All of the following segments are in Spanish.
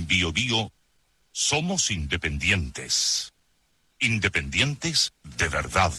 Biobío somos independientes. Independientes de verdad.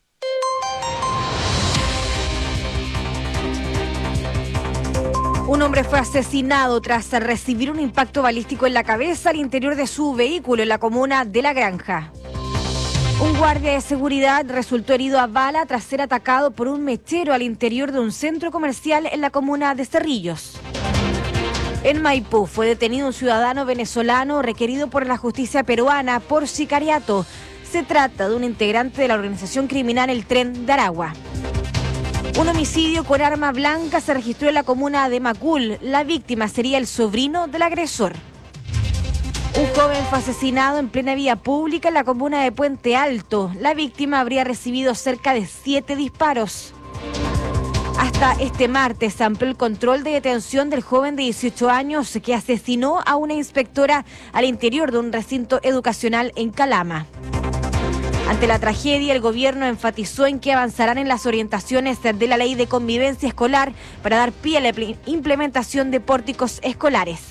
Un hombre fue asesinado tras recibir un impacto balístico en la cabeza al interior de su vehículo en la comuna de La Granja. Un guardia de seguridad resultó herido a bala tras ser atacado por un mechero al interior de un centro comercial en la comuna de Cerrillos. En Maipú fue detenido un ciudadano venezolano requerido por la justicia peruana por sicariato. Se trata de un integrante de la organización criminal El Tren de Aragua. Un homicidio con arma blanca se registró en la comuna de Macul. La víctima sería el sobrino del agresor. Un joven fue asesinado en plena vía pública en la comuna de Puente Alto. La víctima habría recibido cerca de 7 disparos. Hasta este martes se amplió el control de detención del joven de 18 años que asesinó a una inspectora al interior de un recinto educacional en Calama. Ante la tragedia, el gobierno enfatizó en que avanzarán en las orientaciones de la ley de convivencia escolar para dar pie a la implementación de pórticos escolares.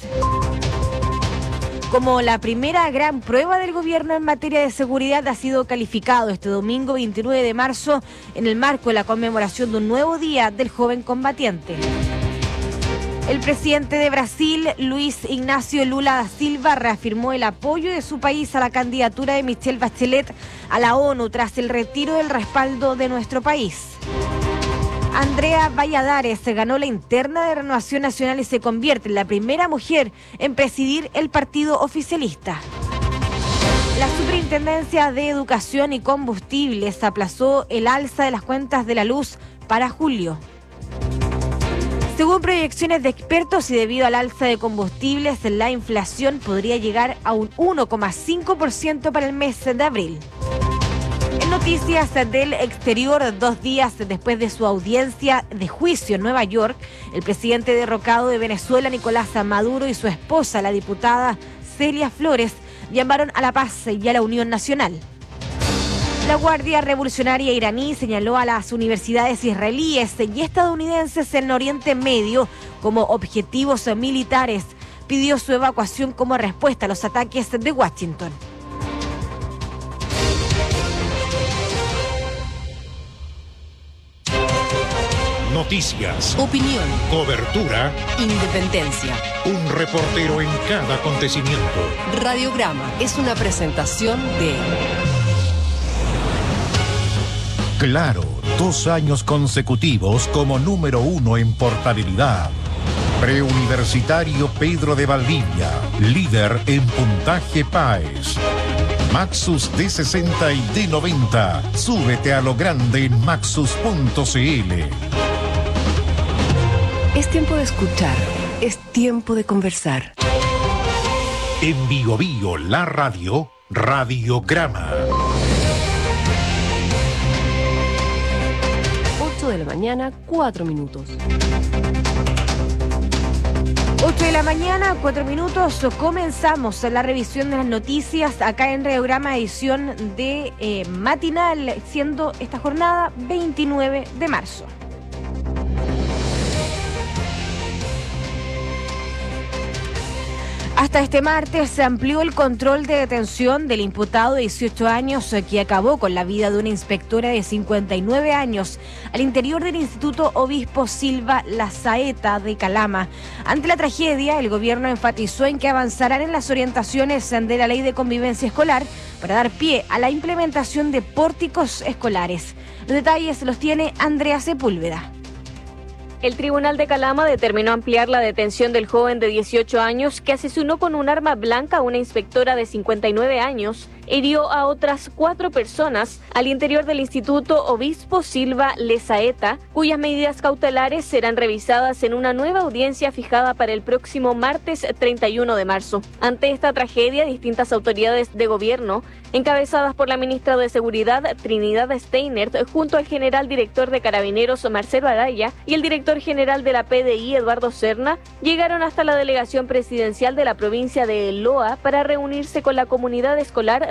Como la primera gran prueba del gobierno en materia de seguridad ha sido calificado este domingo 29 de marzo en el marco de la conmemoración de un nuevo día del joven combatiente. El presidente de Brasil, Luis Ignacio Lula da Silva, reafirmó el apoyo de su país a la candidatura de Michelle Bachelet a la ONU tras el retiro del respaldo de nuestro país. Andrea Valladares se ganó la interna de Renovación Nacional y se convierte en la primera mujer en presidir el partido oficialista. La Superintendencia de Educación y Combustibles aplazó el alza de las cuentas de la luz para julio. Según proyecciones de expertos y debido al alza de combustibles, la inflación podría llegar a un 1,5% para el mes de abril. En noticias del exterior, 2 días después de su audiencia de juicio en Nueva York, el presidente derrocado de Venezuela, Nicolás Maduro, y su esposa, la diputada Celia Flores, llamaron a la paz y a la unión nacional. La Guardia Revolucionaria iraní señaló a las universidades israelíes y estadounidenses en Oriente Medio como objetivos militares. Pidió su evacuación como respuesta a los ataques de Washington. Noticias, opinión, cobertura, independencia. Un reportero en cada acontecimiento. Radiograma es una presentación de... Claro, 2 años consecutivos como número 1 en portabilidad. Preuniversitario Pedro de Valdivia, líder en puntaje PAES. Maxus D60 y D90. Súbete a lo grande en maxus.cl. Es tiempo de escuchar, es tiempo de conversar. En Biobío, la radio, Radiograma. 8 de la mañana, 4 minutos. 8 de la mañana, 4 minutos. Comenzamos la revisión de las noticias acá en Radiograma, edición de matinal, siendo esta jornada 29 de marzo. Hasta este martes se amplió el control de detención del imputado de 18 años que acabó con la vida de una inspectora de 59 años al interior del Instituto Obispo Silva Lazaeta de Calama. Ante la tragedia, el gobierno enfatizó en que avanzarán en las orientaciones de la Ley de Convivencia Escolar para dar pie a la implementación de pórticos escolares. Los detalles los tiene Andrea Sepúlveda. El Tribunal de Calama determinó ampliar la detención del joven de 18 años que asesinó con un arma blanca a una inspectora de 59 años, hirió a otras 4 personas al interior del Instituto Obispo Silva Lazaeta, cuyas medidas cautelares serán revisadas en una nueva audiencia fijada para el próximo martes 31 de marzo. Ante esta tragedia, distintas autoridades de gobierno, encabezadas por la ministra de Seguridad, Trinidad Steinert, junto al general director de Carabineros, Marcelo Araya, y el director general de la PDI, Eduardo Serna, llegaron hasta la delegación presidencial de la provincia de Loa para reunirse con la comunidad escolar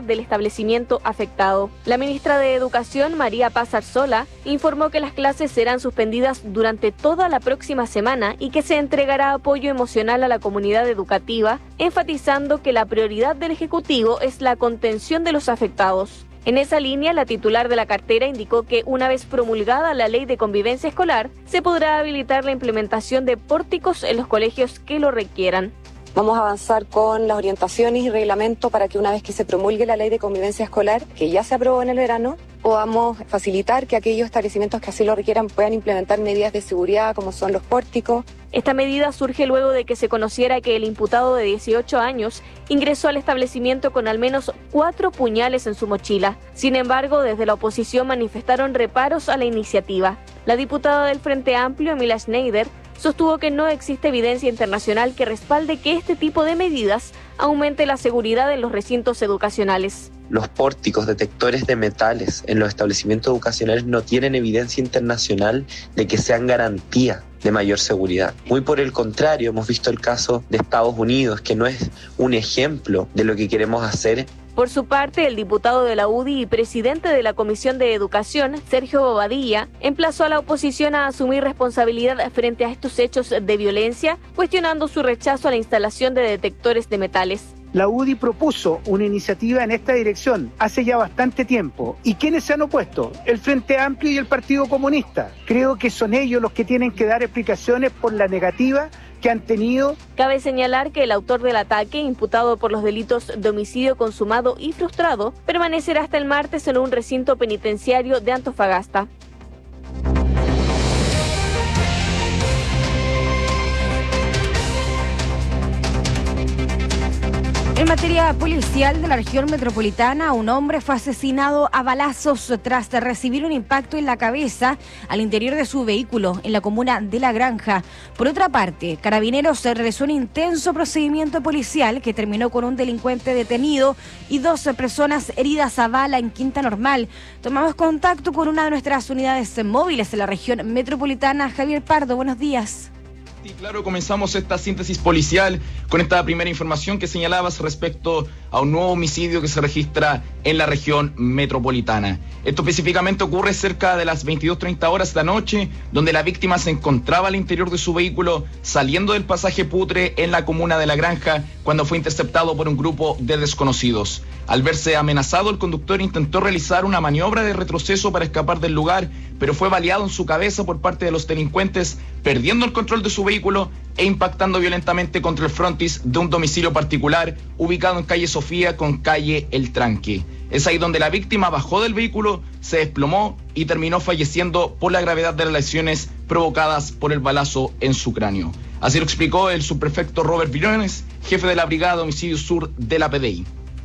del establecimiento afectado. La ministra de Educación, María Paz Arzola, informó que las clases serán suspendidas durante toda la próxima semana y que se entregará apoyo emocional a la comunidad educativa, enfatizando que la prioridad del Ejecutivo es la contención de los afectados. En esa línea, la titular de la cartera indicó que una vez promulgada la Ley de Convivencia Escolar, se podrá habilitar la implementación de pórticos en los colegios que lo requieran. Vamos a avanzar con las orientaciones y reglamentos para que una vez que se promulgue la Ley de Convivencia Escolar, que ya se aprobó en el verano, podamos facilitar que aquellos establecimientos que así lo requieran puedan implementar medidas de seguridad como son los pórticos. Esta medida surge luego de que se conociera que el imputado de 18 años ingresó al establecimiento con al menos 4 puñales en su mochila. Sin embargo, desde la oposición manifestaron reparos a la iniciativa. La diputada del Frente Amplio, Emilia Schneider, sostuvo que no existe evidencia internacional que respalde que este tipo de medidas aumente la seguridad en los recintos educacionales. Los pórticos, detectores de metales en los establecimientos educacionales no tienen evidencia internacional de que sean garantía de mayor seguridad. Muy por el contrario, hemos visto el caso de Estados Unidos, que no es un ejemplo de lo que queremos hacer. Por su parte, el diputado de la UDI y presidente de la Comisión de Educación, Sergio Bobadilla, emplazó a la oposición a asumir responsabilidad frente a estos hechos de violencia, cuestionando su rechazo a la instalación de detectores de metales. La UDI propuso una iniciativa en esta dirección hace ya bastante tiempo. ¿Y quiénes se han opuesto? El Frente Amplio y el Partido Comunista. Creo que son ellos los que tienen que dar explicaciones por la negativa que han tenido. Cabe señalar que el autor del ataque, imputado por los delitos de homicidio consumado y frustrado, permanecerá hasta el martes en un recinto penitenciario de Antofagasta. En materia policial de la región metropolitana, un hombre fue asesinado a balazos tras recibir un impacto en la cabeza al interior de su vehículo en la comuna de La Granja. Por otra parte, Carabineros realizó un intenso procedimiento policial que terminó con un delincuente detenido y 2 personas heridas a bala en Quinta Normal. Tomamos contacto con una de nuestras unidades móviles en la región metropolitana. Javier Pardo, buenos días. Sí, claro, comenzamos esta síntesis policial con esta primera información que señalabas respecto a un nuevo homicidio que se registra en la región metropolitana. Esto específicamente ocurre cerca de las 22:30 horas de la noche, donde la víctima se encontraba al interior de su vehículo saliendo del pasaje Putre en la comuna de La Granja cuando fue interceptado por un grupo de desconocidos. Al verse amenazado, el conductor intentó realizar una maniobra de retroceso para escapar del lugar, pero fue baleado en su cabeza por parte de los delincuentes, perdiendo el control de su vehículo e impactando violentamente contra el frontis de un domicilio particular ubicado en calle Sofía con calle El Tranque. Es ahí donde la víctima bajó del vehículo, se desplomó y terminó falleciendo por la gravedad de las lesiones provocadas por el balazo en su cráneo. Así lo explicó el subprefecto Robert Briones, jefe de la Brigada de Homicidio Sur de la PDI.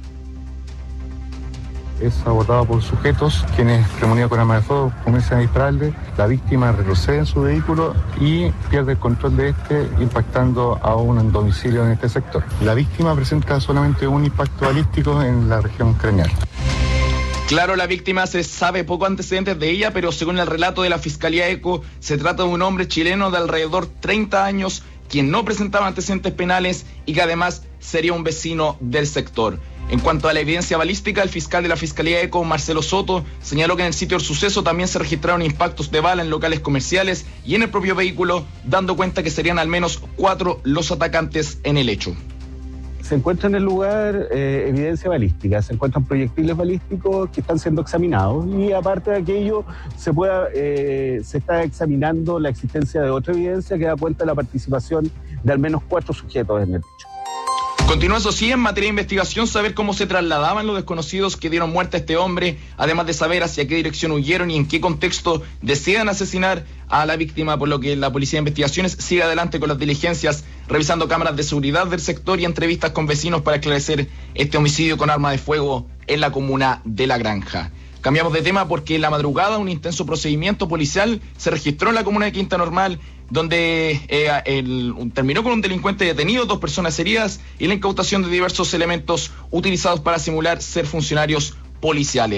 Es abordado por sujetos quienes, premonidos con arma de fuego, comienzan a dispararle. La víctima retrocede en su vehículo y pierde el control de este, impactando a un domicilio en este sector. La víctima presenta solamente un impacto balístico en la región craneal. Claro, la víctima se sabe poco antecedentes de ella, pero según el relato de la Fiscalía ECO, se trata de un hombre chileno de alrededor 30 años, quien no presentaba antecedentes penales y que además sería un vecino del sector. En cuanto a la evidencia balística, el fiscal de la Fiscalía ECO, Marcelo Soto, señaló que en el sitio del suceso también se registraron impactos de bala en locales comerciales y en el propio vehículo, dando cuenta que serían al menos 4 los atacantes en el hecho. Se encuentra en el lugar evidencia balística, se encuentran proyectiles balísticos que están siendo examinados y aparte de aquello se está examinando la existencia de otra evidencia que da cuenta de la participación de al menos 4 sujetos en el hecho. Continúa, eso sí, en materia de investigación, saber cómo se trasladaban los desconocidos que dieron muerte a este hombre, además de saber hacia qué dirección huyeron y en qué contexto desean asesinar a la víctima, por lo que la Policía de Investigaciones sigue adelante con las diligencias, revisando cámaras de seguridad del sector y entrevistas con vecinos para esclarecer este homicidio con arma de fuego en la comuna de La Granja. Cambiamos de tema porque en la madrugada un intenso procedimiento policial se registró en la comuna de Quinta Normal, donde terminó con un delincuente detenido, 2 personas heridas y la incautación de diversos elementos utilizados para simular ser funcionarios policiales.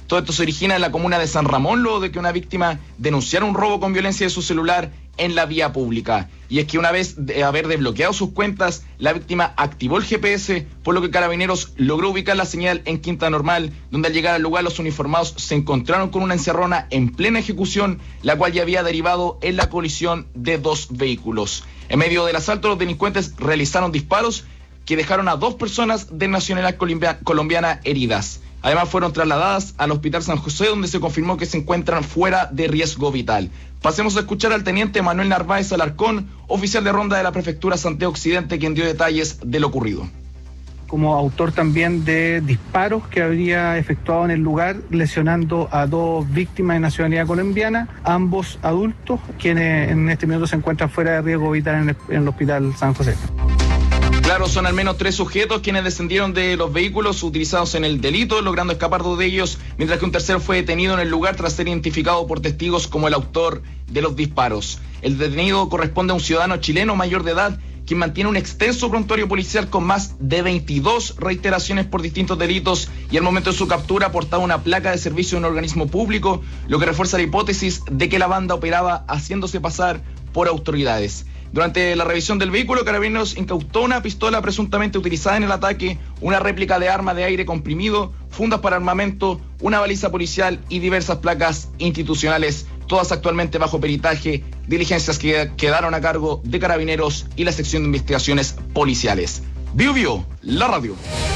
Todo esto se origina en la comuna de San Ramón, luego de que una víctima denunciara un robo con violencia de su celular en la vía pública. Y es que una vez de haber desbloqueado sus cuentas, la víctima activó el GPS, por lo que Carabineros logró ubicar la señal en Quinta Normal, donde al llegar al lugar los uniformados se encontraron con una encerrona en plena ejecución, la cual ya había derivado en la colisión de 2 vehículos. En medio del asalto, los delincuentes realizaron disparos que dejaron a 2 personas de nacionalidad colombiana heridas. Además fueron trasladadas al Hospital San José, donde se confirmó que se encuentran fuera de riesgo vital. Pasemos a escuchar al teniente Manuel Narváez Alarcón, oficial de ronda de la Prefectura Santiago Occidente, quien dio detalles de lo ocurrido. Como autor también de disparos que habría efectuado en el lugar, lesionando a 2 víctimas de nacionalidad colombiana, ambos adultos, quienes en este minuto se encuentran fuera de riesgo vital en el Hospital San José. Claro, son al menos 3 sujetos quienes descendieron de los vehículos utilizados en el delito, logrando escapar 2 de ellos, mientras que un tercero fue detenido en el lugar tras ser identificado por testigos como el autor de los disparos. El detenido corresponde a un ciudadano chileno mayor de edad, quien mantiene un extenso prontuario policial con más de 22 reiteraciones por distintos delitos, y al momento de su captura portaba una placa de servicio de un organismo público, lo que refuerza la hipótesis de que la banda operaba haciéndose pasar por autoridades. Durante la revisión del vehículo, Carabineros incautó una pistola presuntamente utilizada en el ataque, una réplica de arma de aire comprimido, fundas para armamento, una baliza policial y diversas placas institucionales, todas actualmente bajo peritaje, diligencias que quedaron a cargo de Carabineros y la sección de investigaciones policiales. Bio, la radio.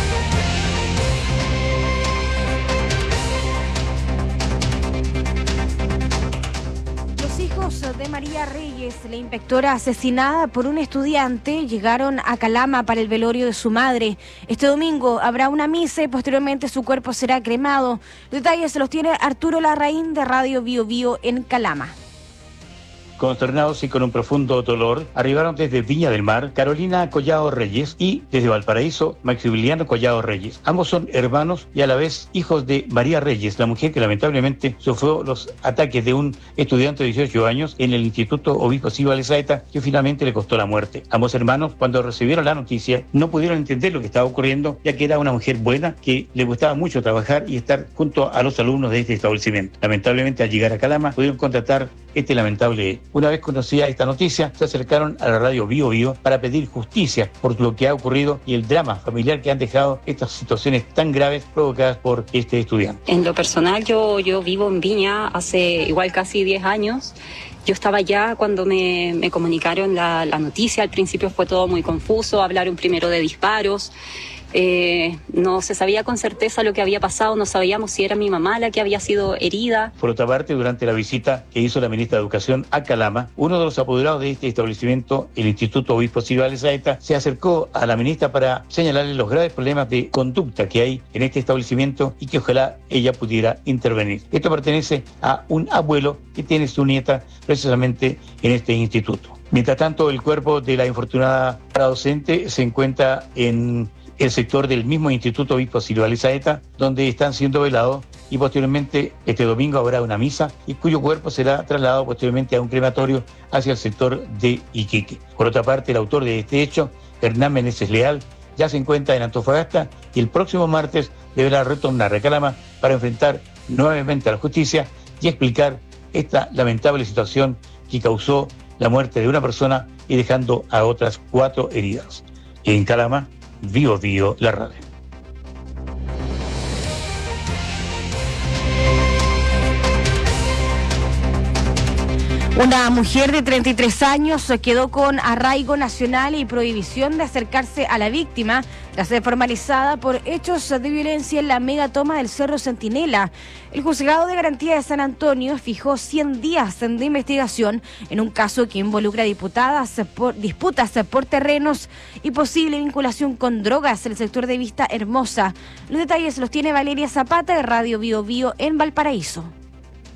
De María Reyes, la inspectora asesinada por un estudiante, llegaron a Calama para el velorio de su madre. Este domingo habrá una misa y posteriormente su cuerpo será cremado. Los detalles se los tiene Arturo Larraín de Radio Bio Bio en Calama. Consternados y con un profundo dolor, arribaron desde Viña del Mar Carolina Collado Reyes y desde Valparaíso Maximiliano Collado Reyes. Ambos son hermanos y a la vez hijos de María Reyes, la mujer que lamentablemente sufrió los ataques de un estudiante de 18 años en el Instituto Obispo Síbal Esaeta, que finalmente le costó la muerte. Ambos hermanos, cuando recibieron la noticia, no pudieron entender lo que estaba ocurriendo, ya que era una mujer buena que le gustaba mucho trabajar y estar junto a los alumnos de este establecimiento. Lamentablemente, al llegar a Calama, pudieron contratar este lamentable. Una vez conocida esta noticia, se acercaron a la radio Bio Bio para pedir justicia por lo que ha ocurrido y el drama familiar que han dejado estas situaciones tan graves provocadas por este estudiante. En lo personal, yo vivo en Viña hace igual casi 10 años. Yo estaba allá cuando me comunicaron la noticia. Al principio fue todo muy confuso, hablaron primero de disparos. No se sabía con certeza lo que había pasado, no sabíamos si era mi mamá la que había sido herida. Por otra parte, durante la visita que hizo la ministra de Educación a Calama, uno de los apoderados de este establecimiento, el Instituto Obispo Síbal Esaeta, se acercó a la ministra para señalarle los graves problemas de conducta que hay en este establecimiento y que ojalá ella pudiera intervenir. Esto pertenece a un abuelo que tiene su nieta precisamente en este instituto. Mientras tanto, el cuerpo de la infortunada docente se encuentra en el sector del mismo Instituto Obispo Síbal Esaeta, donde están siendo velados, y posteriormente este domingo habrá una misa y cuyo cuerpo será trasladado posteriormente a un crematorio hacia el sector de Iquique. Por otra parte, el autor de este hecho, Hernán Meneses Leal, ya se encuentra en Antofagasta y el próximo martes deberá retornar a Calama para enfrentar nuevamente a la justicia y explicar esta lamentable situación que causó la muerte de una persona y dejando a otras 4 heridas. En Calama, Bio Bio, la radio. Una mujer de 33 años quedó con arraigo nacional y prohibición de acercarse a la víctima tras ser formalizada por hechos de violencia en la megatoma del Cerro Centinela. El Juzgado de Garantía de San Antonio fijó 100 días de investigación en un caso que involucra disputas por terrenos y posible vinculación con drogas en el sector de Vista Hermosa. Los detalles los tiene Valeria Zapata de Radio Bio Bio en Valparaíso.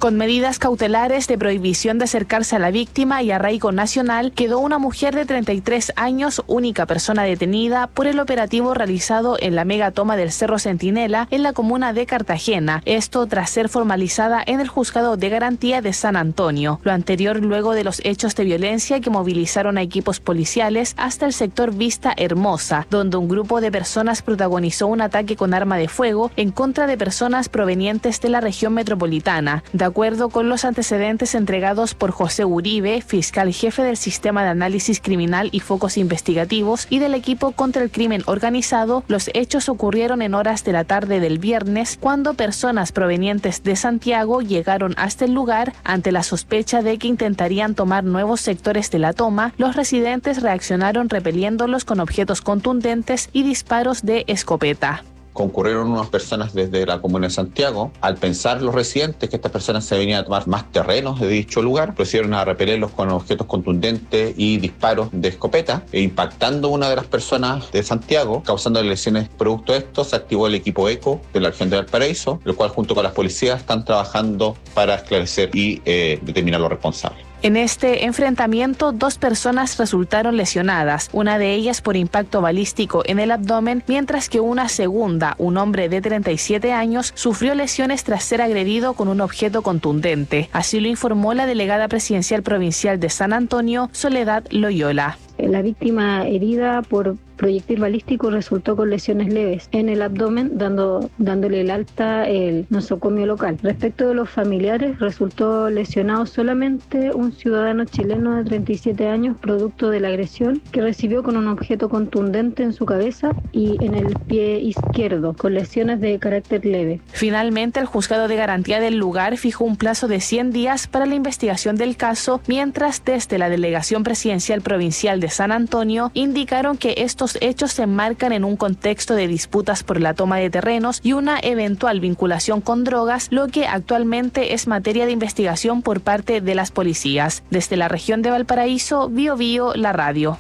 Con medidas cautelares de prohibición de acercarse a la víctima y arraigo nacional, quedó una mujer de 33 años, única persona detenida por el operativo realizado en la mega toma del Cerro Centinela en la comuna de Cartagena. Esto tras ser formalizada en el Juzgado de Garantía de San Antonio. Lo anterior luego de los hechos de violencia que movilizaron a equipos policiales hasta el sector Vista Hermosa, donde un grupo de personas protagonizó un ataque con arma de fuego en contra de personas provenientes de la región metropolitana. De acuerdo con los antecedentes entregados por José Uribe, fiscal jefe del Sistema de Análisis Criminal y Focos Investigativos y del equipo contra el crimen organizado, los hechos ocurrieron en horas de la tarde del viernes, cuando personas provenientes de Santiago llegaron hasta el lugar. Ante la sospecha de que intentarían tomar nuevos sectores de la toma, los residentes reaccionaron repeliéndolos con objetos contundentes y disparos de escopeta. Concurrieron unas personas desde la comuna de Santiago. Al pensar los residentes que estas personas se venían a tomar más terrenos de dicho lugar, procedieron a repelerlos con objetos contundentes y disparos de escopeta, impactando una de las personas de Santiago, causando lesiones. Producto de esto, se activó el equipo ECO de la región de Valparaíso, el cual junto con las policías están trabajando para esclarecer y determinar los responsables. En este enfrentamiento, 2 personas resultaron lesionadas, una de ellas por impacto balístico en el abdomen, mientras que una segunda, un hombre de 37 años, sufrió lesiones tras ser agredido con un objeto contundente. Así lo informó la delegada presidencial provincial de San Antonio, Soledad Loyola. La víctima herida por proyectil balístico resultó con lesiones leves en el abdomen, dándole el alta el nosocomio local. Respecto de los familiares, resultó lesionado solamente un ciudadano chileno de 37 años, producto de la agresión, que recibió con un objeto contundente en su cabeza y en el pie izquierdo, con lesiones de carácter leve. Finalmente, el Juzgado de Garantía del lugar fijó un plazo de 100 días para la investigación del caso, mientras desde la Delegación Presidencial Provincial de San Antonio indicaron que estos hechos se enmarcan en un contexto de disputas por la toma de terrenos y una eventual vinculación con drogas, lo que actualmente es materia de investigación por parte de las policías. Desde la región de Valparaíso, Bio Bio, la radio.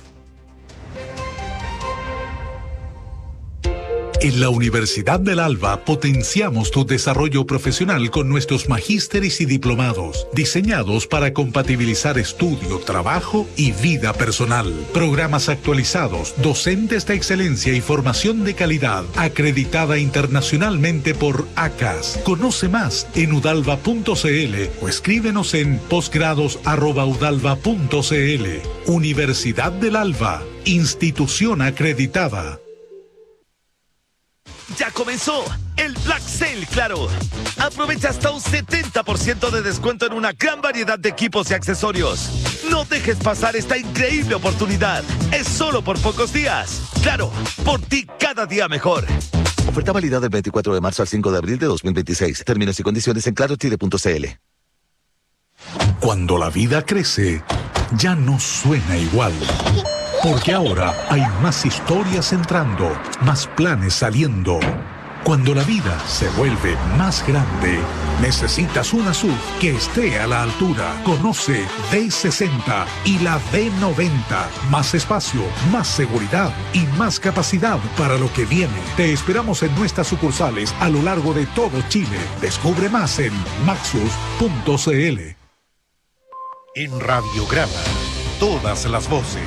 En la Universidad del Alba potenciamos tu desarrollo profesional con nuestros magísteres y diplomados, diseñados para compatibilizar estudio, trabajo y vida personal. Programas actualizados, docentes de excelencia y formación de calidad, acreditada internacionalmente por ACAS. Conoce más en udalva.cl o escríbenos en posgrados@udalva.cl. Universidad del Alba, institución acreditada. Ya comenzó el Black Sale Claro. Aprovecha hasta un 70% de descuento en una gran variedad de equipos y accesorios. No dejes pasar esta increíble oportunidad. Es solo por pocos días. Claro, por ti cada día mejor. Oferta válida del 24 de marzo al 5 de abril de 2026. Términos y condiciones en clarochile.cl. Cuando la vida crece, ya no suena igual. Porque ahora hay más historias entrando, más planes saliendo. Cuando la vida se vuelve más grande, necesitas una SUV que esté a la altura. Conoce D60 y la D90. Más espacio, más seguridad y más capacidad para lo que viene. Te esperamos en nuestras sucursales a lo largo de todo Chile. Descubre más en maxus.cl. En Radiograma, todas las voces.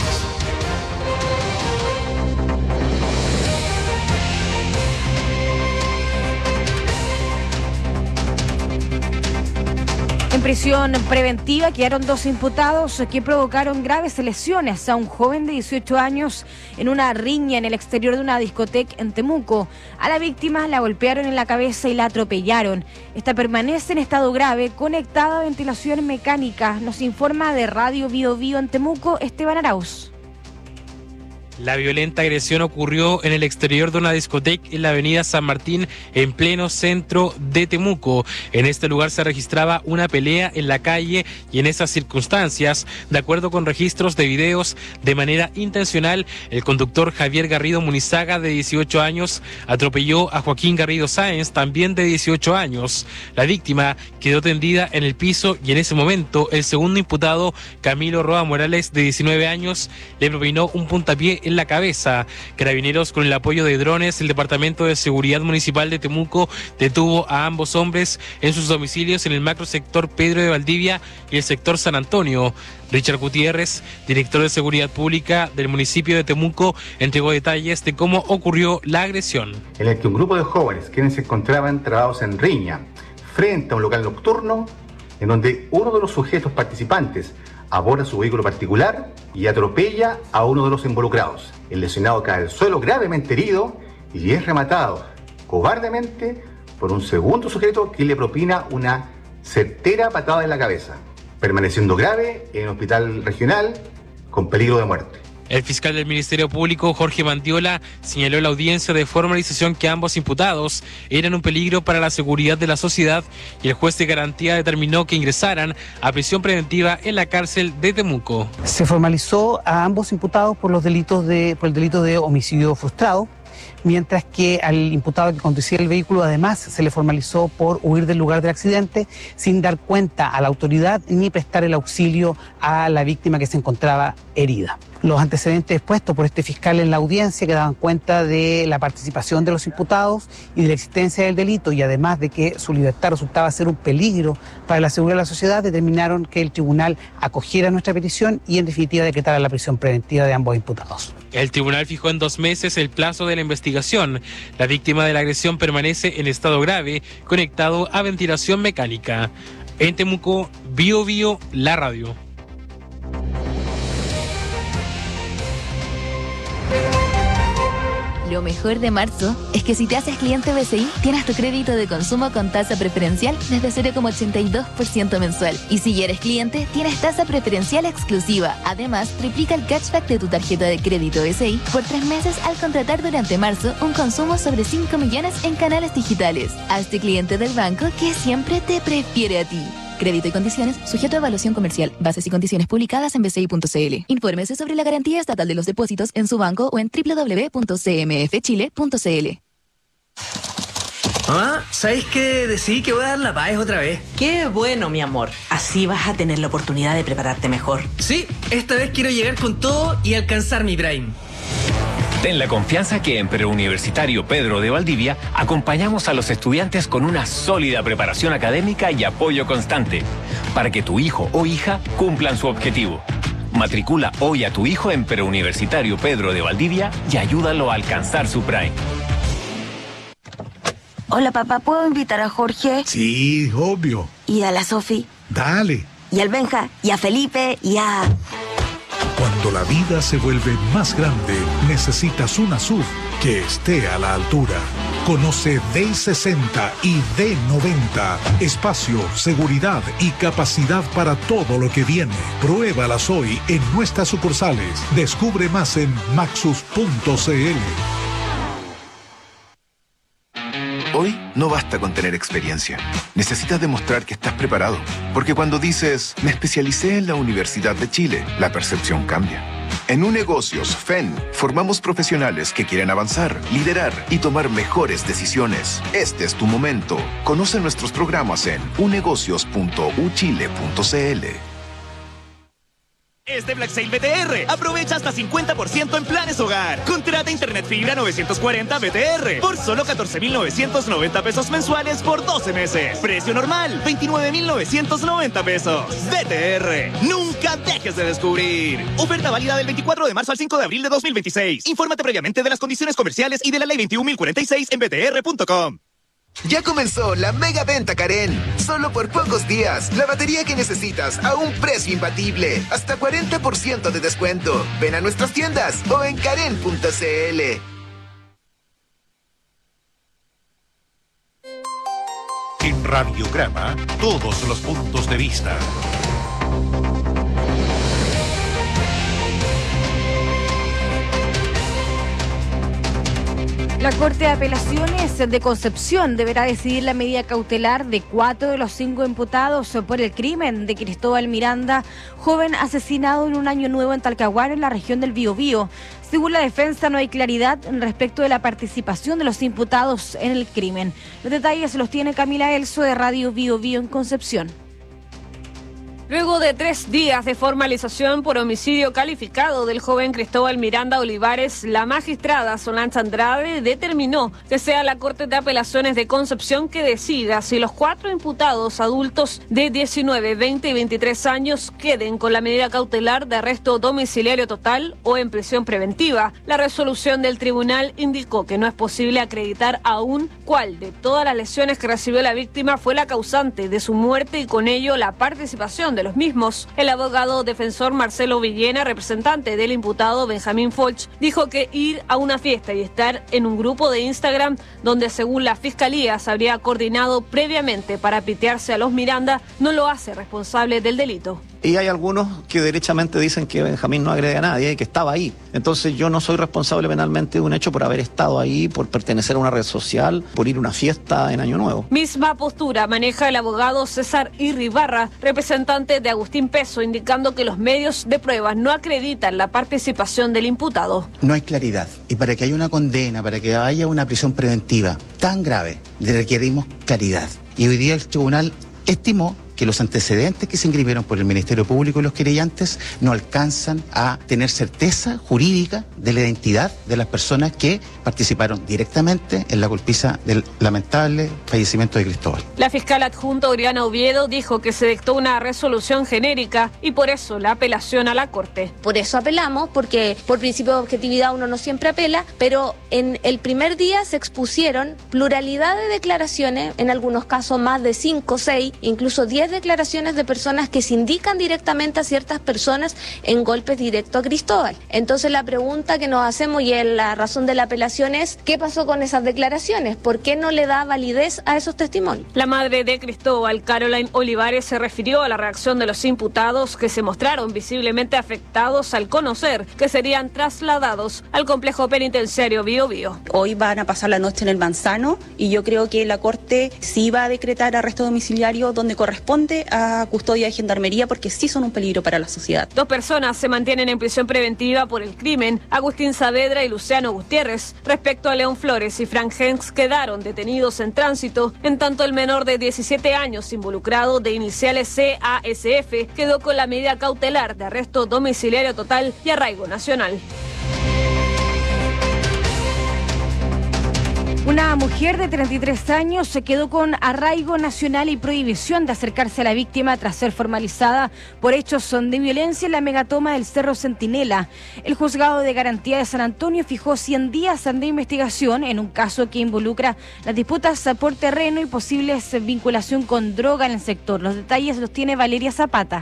En prisión preventiva quedaron 2 imputados que provocaron graves lesiones a un joven de 18 años en una riña en el exterior de una discoteca en Temuco. A la víctima la golpearon en la cabeza y la atropellaron. Esta permanece en estado grave, conectada a ventilación mecánica. Nos informa de Radio Bio Bio en Temuco, Esteban Arauz. La violenta agresión ocurrió en el exterior de una discoteca en la avenida San Martín, en pleno centro de Temuco. En este lugar se registraba una pelea en la calle y en esas circunstancias, de acuerdo con registros de videos, de manera intencional, el conductor Javier Garrido Munizaga, de 18 años, atropelló a Joaquín Garrido Sáenz, también de 18 años. La víctima quedó tendida en el piso y en ese momento el segundo imputado, Camilo Roa Morales, de 19 años, le propinó un puntapié en la cabeza. Carabineros, con el apoyo de drones, el Departamento de Seguridad Municipal de Temuco detuvo a ambos hombres en sus domicilios en el macrosector Pedro de Valdivia y el sector San Antonio. Richard Gutiérrez, director de Seguridad Pública del municipio de Temuco, entregó detalles de cómo ocurrió la agresión. En el que un grupo de jóvenes quienes se encontraban trabados en riña frente a un local nocturno, en donde uno de los sujetos participantes aborda su vehículo particular y atropella a uno de los involucrados. El lesionado cae al suelo gravemente herido y es rematado cobardemente por un segundo sujeto que le propina una certera patada en la cabeza, permaneciendo grave en un hospital regional con peligro de muerte. El fiscal del Ministerio Público, Jorge Mandiola, señaló en la audiencia de formalización que ambos imputados eran un peligro para la seguridad de la sociedad y el juez de garantía determinó que ingresaran a prisión preventiva en la cárcel de Temuco. Se formalizó a ambos imputados por el delito de homicidio frustrado, mientras que al imputado que conducía el vehículo además se le formalizó por huir del lugar del accidente sin dar cuenta a la autoridad ni prestar el auxilio a la víctima que se encontraba herida. Los antecedentes expuestos por este fiscal en la audiencia que daban cuenta de la participación de los imputados y de la existencia del delito y además de que su libertad resultaba ser un peligro para la seguridad de la sociedad, determinaron que el tribunal acogiera nuestra petición y en definitiva decretara la prisión preventiva de ambos imputados. El tribunal fijó en 2 meses el plazo de la investigación. La víctima de la agresión permanece en estado grave, conectado a ventilación mecánica. En Temuco, Bio Bio, la radio. Lo mejor de marzo es que si te haces cliente BCI, tienes tu crédito de consumo con tasa preferencial desde 0,82% mensual. Y si ya eres cliente, tienes tasa preferencial exclusiva. Además, triplica el cashback de tu tarjeta de crédito BCI por 3 meses al contratar durante marzo un consumo sobre 5 millones en canales digitales. Hazte cliente del banco que siempre te prefiere a ti. Crédito y condiciones sujeto a evaluación comercial. Bases y condiciones publicadas en bci.cl. Infórmese sobre la garantía estatal de los depósitos en su banco o en www.cmfchile.cl. Mamá, ¿sabéis que decidí que voy a dar la PAES otra vez? Qué bueno, mi amor. Así vas a tener la oportunidad de prepararte mejor. Sí, esta vez quiero llegar con todo y alcanzar mi Prime. Ten la confianza que en Preuniversitario Pedro de Valdivia acompañamos a los estudiantes con una sólida preparación académica y apoyo constante para que tu hijo o hija cumplan su objetivo. Matricula hoy a tu hijo en Preuniversitario Pedro de Valdivia y ayúdalo a alcanzar su Prime. Hola, papá, ¿puedo invitar a Jorge? Sí, obvio. ¿Y a la Sofi? Dale. ¿Y al Benja? ¿Y a Felipe? ¿Y a...? Cuando la vida se vuelve más grande, necesitas una SUV que esté a la altura. Conoce D60 y D90. Espacio, seguridad y capacidad para todo lo que viene. Pruébalas hoy en nuestras sucursales. Descubre más en maxus.cl. Hoy no basta con tener experiencia. Necesitas demostrar que estás preparado. Porque cuando dices, me especialicé en la Universidad de Chile, la percepción cambia. En UNegocios FEN formamos profesionales que quieren avanzar, liderar y tomar mejores decisiones. Este es tu momento. Conoce nuestros programas en unegocios.uchile.cl. Este Black Sale BTR, aprovecha hasta 50% en planes hogar. Contrata internet fibra 940 BTR por solo 14,990 pesos mensuales por 12 meses. Precio normal, 29,990 pesos. BTR, nunca dejes de descubrir. Oferta válida del 24 de marzo al 5 de abril de 2026. Infórmate previamente de las condiciones comerciales y de la ley 21.046 en btr.com. Ya comenzó la mega venta Karen. Solo por pocos días. La batería que necesitas a un precio imbatible. Hasta 40% de descuento. Ven a nuestras tiendas o en karen.cl. En Radiograma, todos los puntos de vista. La Corte de Apelaciones de Concepción deberá decidir la medida cautelar de 4 de los 5 imputados por el crimen de Cristóbal Miranda, joven asesinado en un año nuevo en Talcahuano, en la región del Biobío. Según la defensa, no hay claridad respecto de la participación de los imputados en el crimen. Los detalles los tiene Camila Elso de Radio Biobío en Concepción. Luego de 3 días de formalización por homicidio calificado del joven Cristóbal Miranda Olivares, la magistrada Solange Andrade determinó que sea la Corte de Apelaciones de Concepción que decida si los 4 imputados adultos de 19, 20 y 23 años queden con la medida cautelar de arresto domiciliario total o en prisión preventiva. La resolución del tribunal indicó que no es posible acreditar aún cuál de todas las lesiones que recibió la víctima fue la causante de su muerte y con ello la participación de los mismos. El abogado defensor Marcelo Villena, representante del imputado Benjamín Folch, dijo que ir a una fiesta y estar en un grupo de Instagram donde según la fiscalía se habría coordinado previamente para pitearse a los Miranda no lo hace responsable del delito. Y hay algunos que derechamente dicen que Benjamín no agrede a nadie y que estaba ahí. Entonces yo no soy responsable penalmente de un hecho por haber estado ahí, por pertenecer a una red social, por ir a una fiesta en Año Nuevo. Misma postura maneja el abogado César Irribarra, representante de Agustín Peso, indicando que los medios de pruebas no acreditan la participación del imputado. No hay claridad. Y para que haya una condena, para que haya una prisión preventiva tan grave, requerimos claridad. Y hoy día el tribunal estimó que los antecedentes que se inscribieron por el Ministerio Público y los querellantes no alcanzan a tener certeza jurídica de la identidad de las personas que participaron directamente en la golpiza del lamentable fallecimiento de Cristóbal. La fiscal adjunta Oriana Oviedo dijo que se dictó una resolución genérica y por eso la apelación a la Corte. Por eso apelamos, porque por principio de objetividad uno no siempre apela, pero en el primer día se expusieron pluralidad de declaraciones, en algunos casos más de 5, 6, incluso 10 declaraciones de personas que se indican directamente a ciertas personas en golpes directos a Cristóbal. Entonces la pregunta que nos hacemos y la razón de la apelación es ¿qué pasó con esas declaraciones? ¿Por qué no le da validez a esos testimonios? La madre de Cristóbal, Caroline Olivares, se refirió a la reacción de los imputados que se mostraron visiblemente afectados al conocer que serían trasladados al complejo penitenciario Bío Bío. Hoy van a pasar la noche en el Manzano y yo creo que la Corte sí va a decretar arresto domiciliario donde corresponde a custodia de gendarmería porque sí son un peligro para la sociedad. 2 personas se mantienen en prisión preventiva por el crimen, Agustín Saavedra y Luciano Gutiérrez. Respecto a León Flores y Frank Hens quedaron detenidos en tránsito, en tanto el menor de 17 años involucrado de iniciales CASF quedó con la medida cautelar de arresto domiciliario total y arraigo nacional. Una mujer de 33 años se quedó con arraigo nacional y prohibición de acercarse a la víctima tras ser formalizada por hechos de violencia en la megatoma del Cerro Centinela. El Juzgado de Garantía de San Antonio fijó 100 días de investigación en un caso que involucra las disputas por terreno y posibles vinculación con droga en el sector. Los detalles los tiene Valeria Zapata.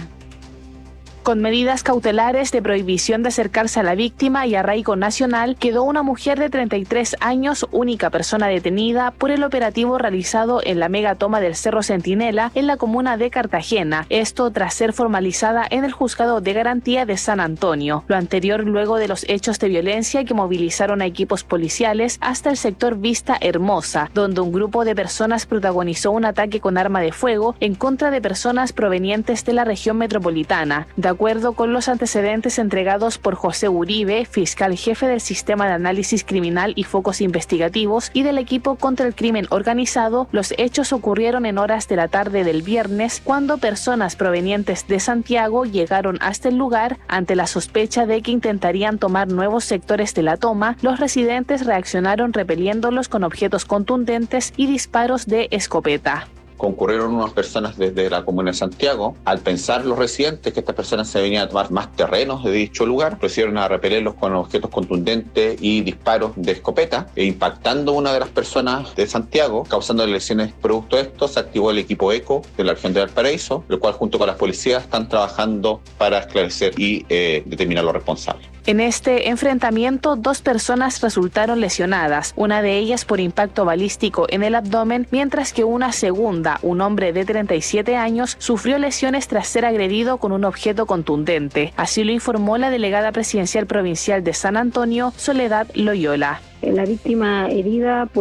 Con medidas cautelares de prohibición de acercarse a la víctima y arraigo nacional, quedó una mujer de 33 años, única persona detenida por el operativo realizado en la megatoma del Cerro Centinela en la comuna de Cartagena. Esto tras ser formalizada en el Juzgado de Garantía de San Antonio. Lo anterior luego de los hechos de violencia que movilizaron a equipos policiales hasta el sector Vista Hermosa, donde un grupo de personas protagonizó un ataque con arma de fuego en contra de personas provenientes de la región metropolitana. De acuerdo con los antecedentes entregados por José Uribe, fiscal jefe del Sistema de Análisis Criminal y Focos Investigativos y del equipo contra el crimen organizado, los hechos ocurrieron en horas de la tarde del viernes cuando personas provenientes de Santiago llegaron hasta el lugar. Ante la sospecha de que intentarían tomar nuevos sectores de la toma, los residentes reaccionaron repeliéndolos con objetos contundentes y disparos de escopeta. Concurrieron unas personas desde la comuna de Santiago. Al pensar los residentes que estas personas se venían a tomar más terrenos de dicho lugar, procedieron a repelerlos con objetos contundentes y disparos de escopeta, impactando una de las personas de Santiago, causando lesiones. Producto de esto, se activó el equipo ECO de la región de Valparaíso, el cual junto con las policías están trabajando para esclarecer y determinar los responsables. En este enfrentamiento, 2 personas resultaron lesionadas, una de ellas por impacto balístico en el abdomen, mientras que una segunda, un hombre de 37 años, sufrió lesiones tras ser agredido con un objeto contundente. Así lo informó la delegada presidencial provincial de San Antonio, Soledad Loyola. La víctima herida por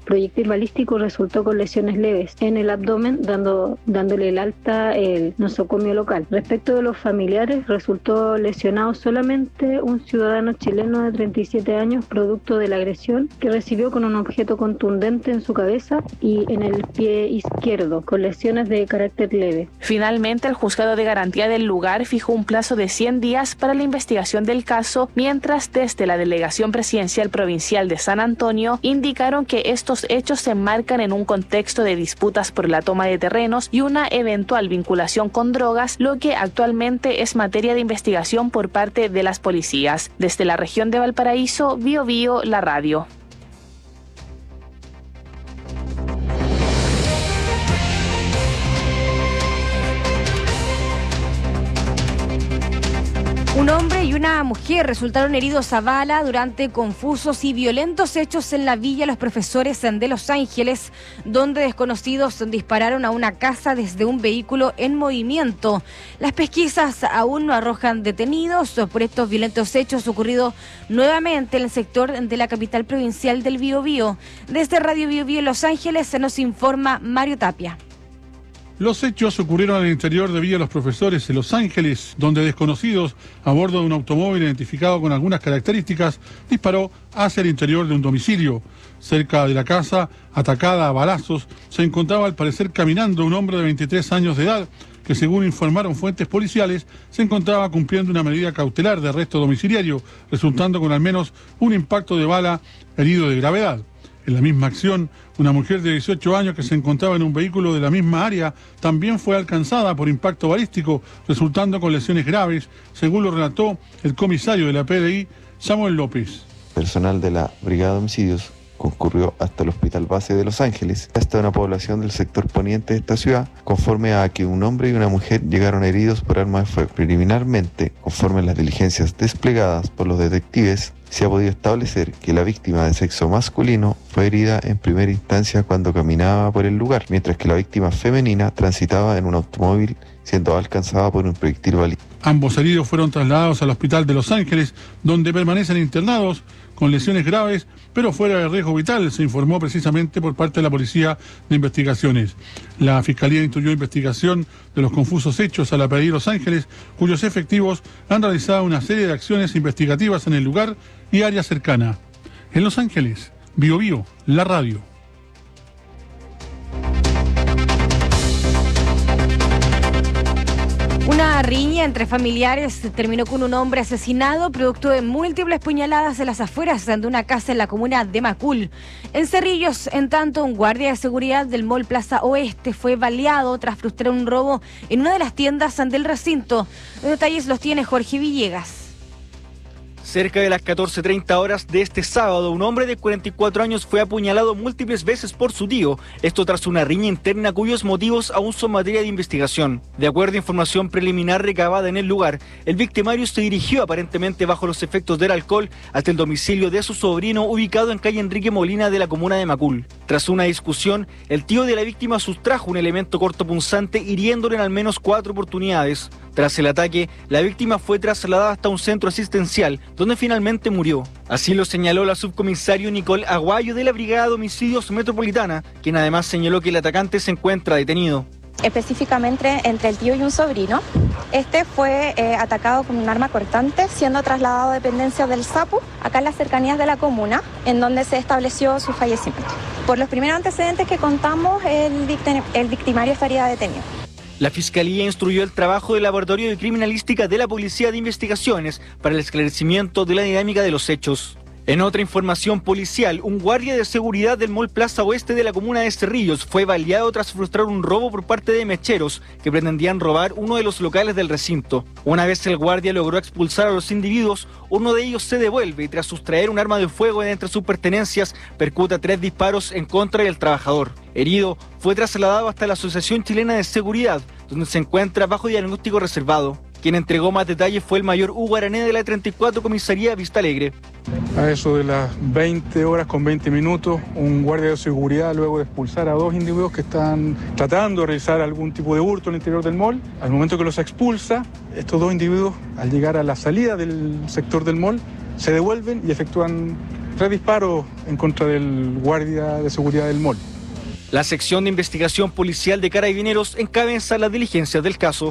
proyectil balístico resultó con lesiones leves en el abdomen, dándole el alta el nosocomio local. Respecto de los familiares, resultó lesionado solamente un ciudadano chileno de 37 años, producto de la agresión que recibió con un objeto contundente en su cabeza y en el pie izquierdo, con lesiones de carácter leve. Finalmente, el juzgado de garantía del lugar fijó un plazo de 100 días para la investigación del caso, mientras desde la Delegación Presidencial Provincial de San Antonio indicaron que estos hechos se enmarcan en un contexto de disputas por la toma de terrenos y una eventual vinculación con drogas, lo que actualmente es materia de investigación por parte de las policías. Desde la región de Valparaíso, Biobío, la radio. Un hombre y una mujer resultaron heridos a bala durante confusos y violentos hechos en la Villa Los Profesores de Los Ángeles, donde desconocidos dispararon a una casa desde un vehículo en movimiento. Las pesquisas aún no arrojan detenidos por estos violentos hechos ocurridos nuevamente en el sector de la capital provincial del Biobío. Desde Radio Biobío en Los Ángeles se nos informa Mario Tapia. Los hechos ocurrieron al interior de Villa Los Profesores en Los Ángeles, donde desconocidos, a bordo de un automóvil identificado con algunas características, disparó hacia el interior de un domicilio. Cerca de la casa, atacada a balazos, se encontraba al parecer caminando un hombre de 23 años de edad, que según informaron fuentes policiales, se encontraba cumpliendo una medida cautelar de arresto domiciliario, resultando con al menos un impacto de bala herido de gravedad. En la misma acción, una mujer de 18 años que se encontraba en un vehículo de la misma área también fue alcanzada por impacto balístico, resultando con lesiones graves, según lo relató el comisario de la PDI, Samuel López. Personal de la Brigada de Homicidios concurrió hasta el Hospital Base de Los Ángeles, hasta una población del sector poniente de esta ciudad, conforme a que un hombre y una mujer llegaron heridos por arma de fuego. Preliminarmente, conforme a las diligencias desplegadas por los detectives, se ha podido establecer que la víctima de sexo masculino fue herida en primera instancia cuando caminaba por el lugar, mientras que la víctima femenina transitaba en un automóvil siendo alcanzada por un proyectil balístico. Ambos heridos fueron trasladados al Hospital de Los Ángeles, donde permanecen internados con lesiones graves, pero fuera de riesgo vital, se informó precisamente por parte de la Policía de Investigaciones. La Fiscalía instruyó investigación de los confusos hechos a la PDI Los Ángeles, cuyos efectivos han realizado una serie de acciones investigativas en el lugar y área cercana. En Los Ángeles, Biobío, la radio. Una riña entre familiares terminó con un hombre asesinado producto de múltiples puñaladas en las afueras de una casa en la comuna de Macul. En Cerrillos, en tanto, un guardia de seguridad del Mall Plaza Oeste fue baleado tras frustrar un robo en una de las tiendas del recinto. Los detalles los tiene Jorge Villegas. Cerca de las 14:30 horas de este sábado, un hombre de 44 años fue apuñalado múltiples veces por su tío, esto tras una riña interna cuyos motivos aún son materia de investigación. De acuerdo a información preliminar recabada en el lugar, el victimario se dirigió aparentemente bajo los efectos del alcohol hasta el domicilio de su sobrino ubicado en calle Enrique Molina de la comuna de Macul. Tras una discusión, el tío de la víctima sustrajo un elemento cortopunzante hiriéndole en al menos 4 oportunidades. Tras el ataque, la víctima fue trasladada hasta un centro asistencial, donde finalmente murió. Así lo señaló la subcomisario Nicole Aguayo de la Brigada de Homicidios Metropolitana, quien además señaló que el atacante se encuentra detenido. Específicamente entre el tío y un sobrino. Este fue atacado con un arma cortante, siendo trasladado a dependencias del SAPU, acá en las cercanías de la comuna, en donde se estableció su fallecimiento. Por los primeros antecedentes que contamos, el victimario estaría detenido. La Fiscalía instruyó el trabajo del Laboratorio de Criminalística de la Policía de Investigaciones para el esclarecimiento de la dinámica de los hechos. En otra información policial, un guardia de seguridad del Mall Plaza Oeste de la comuna de Cerrillos fue baleado tras frustrar un robo por parte de mecheros que pretendían robar uno de los locales del recinto. Una vez el guardia logró expulsar a los individuos, uno de ellos se devuelve y tras sustraer un arma de fuego de entre sus pertenencias, percuta 3 disparos en contra del trabajador. Herido, fue trasladado hasta la Asociación Chilena de Seguridad, donde se encuentra bajo diagnóstico reservado. Quien entregó más detalles fue el mayor Hugo Arané de la 34 Comisaría Vista Alegre. A eso de las 20 horas con 20 minutos, un guardia de seguridad, luego de expulsar a 2 individuos que están tratando de realizar algún tipo de hurto en el interior del mall, al momento que los expulsa, estos 2 individuos, al llegar a la salida del sector del mall, se devuelven y efectúan 3 disparos en contra del guardia de seguridad del mall. La sección de investigación policial de Carabineros encabeza las diligencias del caso.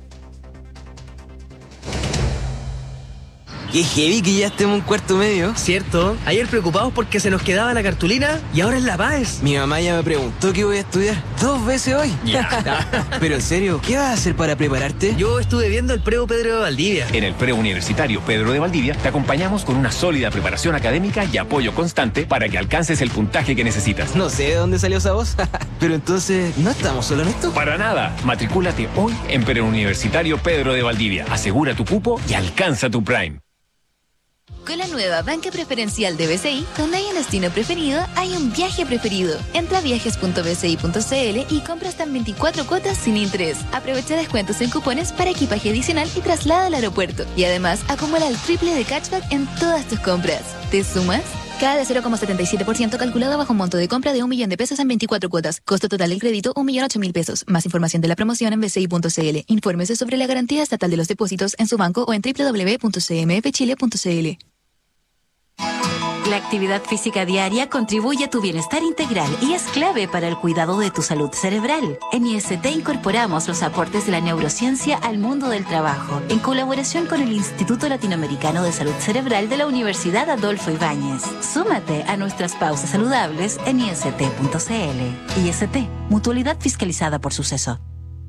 Qué heavy que ya estemos en cuarto medio. Cierto, ayer preocupados porque se nos quedaba la cartulina y ahora es la PAES. Mi mamá ya me preguntó qué voy a estudiar 2 veces hoy. Pero en serio, ¿qué vas a hacer para prepararte? Yo estuve viendo el Preu Pedro de Valdivia. En el Preuniversitario Pedro de Valdivia te acompañamos con una sólida preparación académica y apoyo constante para que alcances el puntaje que necesitas. No sé de dónde salió esa voz, pero entonces, ¿no estamos solo en esto? Para nada. Matricúlate hoy en Preuniversitario Pedro de Valdivia. Asegura tu cupo y alcanza tu Prime. Con la nueva banca preferencial de BCI, donde hay un destino preferido, hay un viaje preferido. Entra a viajes.bci.cl y compra hasta en 24 cuotas sin interés. Aprovecha descuentos en cupones para equipaje adicional y traslado al aeropuerto. Y además, acumula el triple de cashback en todas tus compras. ¿Te sumas? Cada de 0,77% calculado bajo un monto de compra de 1 millón de pesos en 24 cuotas. Costo total del crédito, 1.008.000 pesos. Más información de la promoción en bci.cl. Infórmese sobre la garantía estatal de los depósitos en su banco o en www.cmfchile.cl. La actividad física diaria contribuye a tu bienestar integral y es clave para el cuidado de tu salud cerebral. En IST incorporamos los aportes de la neurociencia al mundo del trabajo, en colaboración con el Instituto Latinoamericano de Salud Cerebral de la Universidad Adolfo Ibáñez. Súmate a nuestras pausas saludables en ist.cl. IST, mutualidad fiscalizada por Suceso.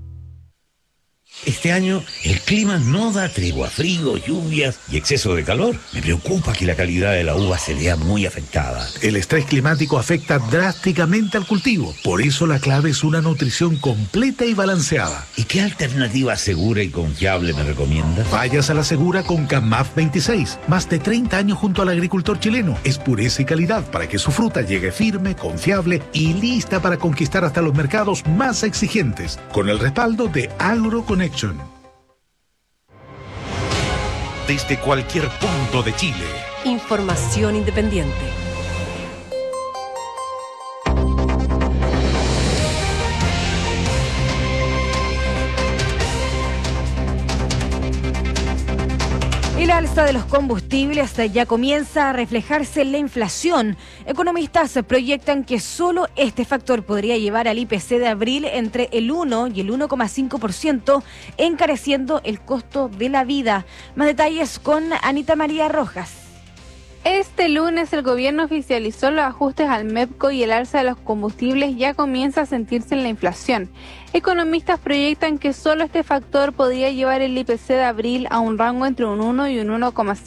Este año el clima no da tregua, frío, lluvias y exceso de calor. Me preocupa que la calidad de la uva se vea muy afectada. El estrés climático afecta drásticamente al cultivo. Por eso la clave es una nutrición completa y balanceada. ¿Y qué alternativa segura y confiable me recomienda? Vayas a la segura con CAMAF 26. Más de 30 años junto al agricultor chileno. Es pureza y calidad para que su fruta llegue firme, confiable y lista para conquistar hasta los mercados más exigentes. Con el respaldo de AgroConnection. Desde cualquier punto de Chile. Información independiente. El alza de los combustibles ya comienza a reflejarse en la inflación. Economistas proyectan que solo este factor podría llevar al IPC de abril entre el 1 y el 1,5%, encareciendo el costo de la vida. Más detalles con Anita María Rojas. Este lunes el gobierno oficializó los ajustes al MEPCO y el alza de los combustibles ya comienza a sentirse en la inflación. Economistas proyectan que solo este factor podría llevar el IPC de abril a un rango entre un 1 y un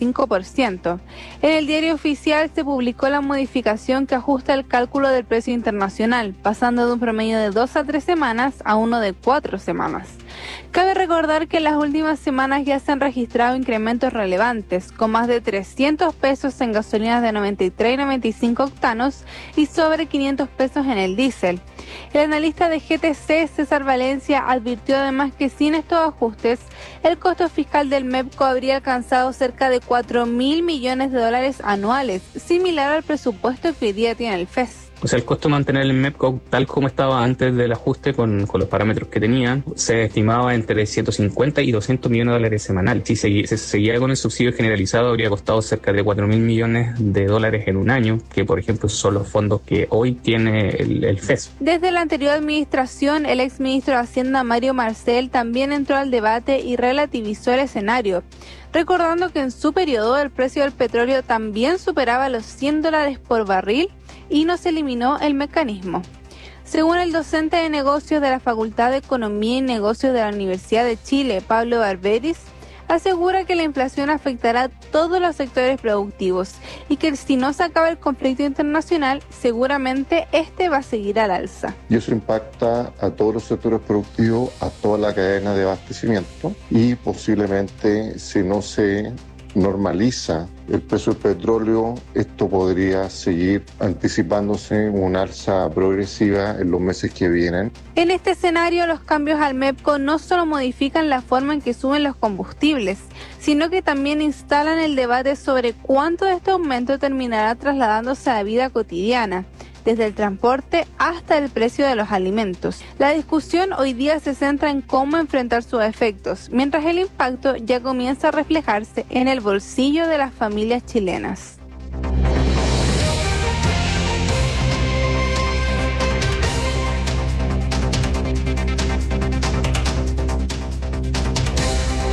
1,5%. En el diario oficial se publicó la modificación que ajusta el cálculo del precio internacional, pasando de un promedio de 2 a 3 semanas a uno de 4 semanas. Cabe recordar que en las últimas semanas ya se han registrado incrementos relevantes, con más de 300 pesos en gasolinas de 93 y 95 octanos y sobre 500 pesos en el diésel. El analista de GTC, César Valencia, advirtió además que sin estos ajustes, el costo fiscal del MEPCO habría alcanzado cerca de 4.000 millones de dólares anuales, similar al presupuesto que hoy día tiene el FES. O sea, el costo de mantener el MEPCO tal como estaba antes del ajuste con los parámetros que tenían, se estimaba entre 150 y 200 millones de dólares semanal. Si se seguía con el subsidio generalizado, habría costado cerca de 4.000 millones de dólares en un año, que por ejemplo son los fondos que hoy tiene el FES. Desde la anterior administración, el exministro de Hacienda Mario Marcel también entró al debate y relativizó el escenario, recordando que en su periodo el precio del petróleo también superaba los $100 por barril y no se eliminó el mecanismo. Según el docente de negocios de la Facultad de Economía y Negocios de la Universidad de Chile, Pablo Barberis, asegura que la inflación afectará a todos los sectores productivos y que si no se acaba el conflicto internacional, seguramente este va a seguir al alza. Y eso impacta a todos los sectores productivos, a toda la cadena de abastecimiento y posiblemente si no se normaliza el precio del petróleo, esto podría seguir anticipándose una alza progresiva en los meses que vienen. En este escenario, los cambios al MEPCO no solo modifican la forma en que suben los combustibles, sino que también instalan el debate sobre cuánto de este aumento terminará trasladándose a la vida cotidiana, desde el transporte hasta el precio de los alimentos. La discusión hoy día se centra en cómo enfrentar sus efectos, mientras el impacto ya comienza a reflejarse en el bolsillo de las familias chilenas.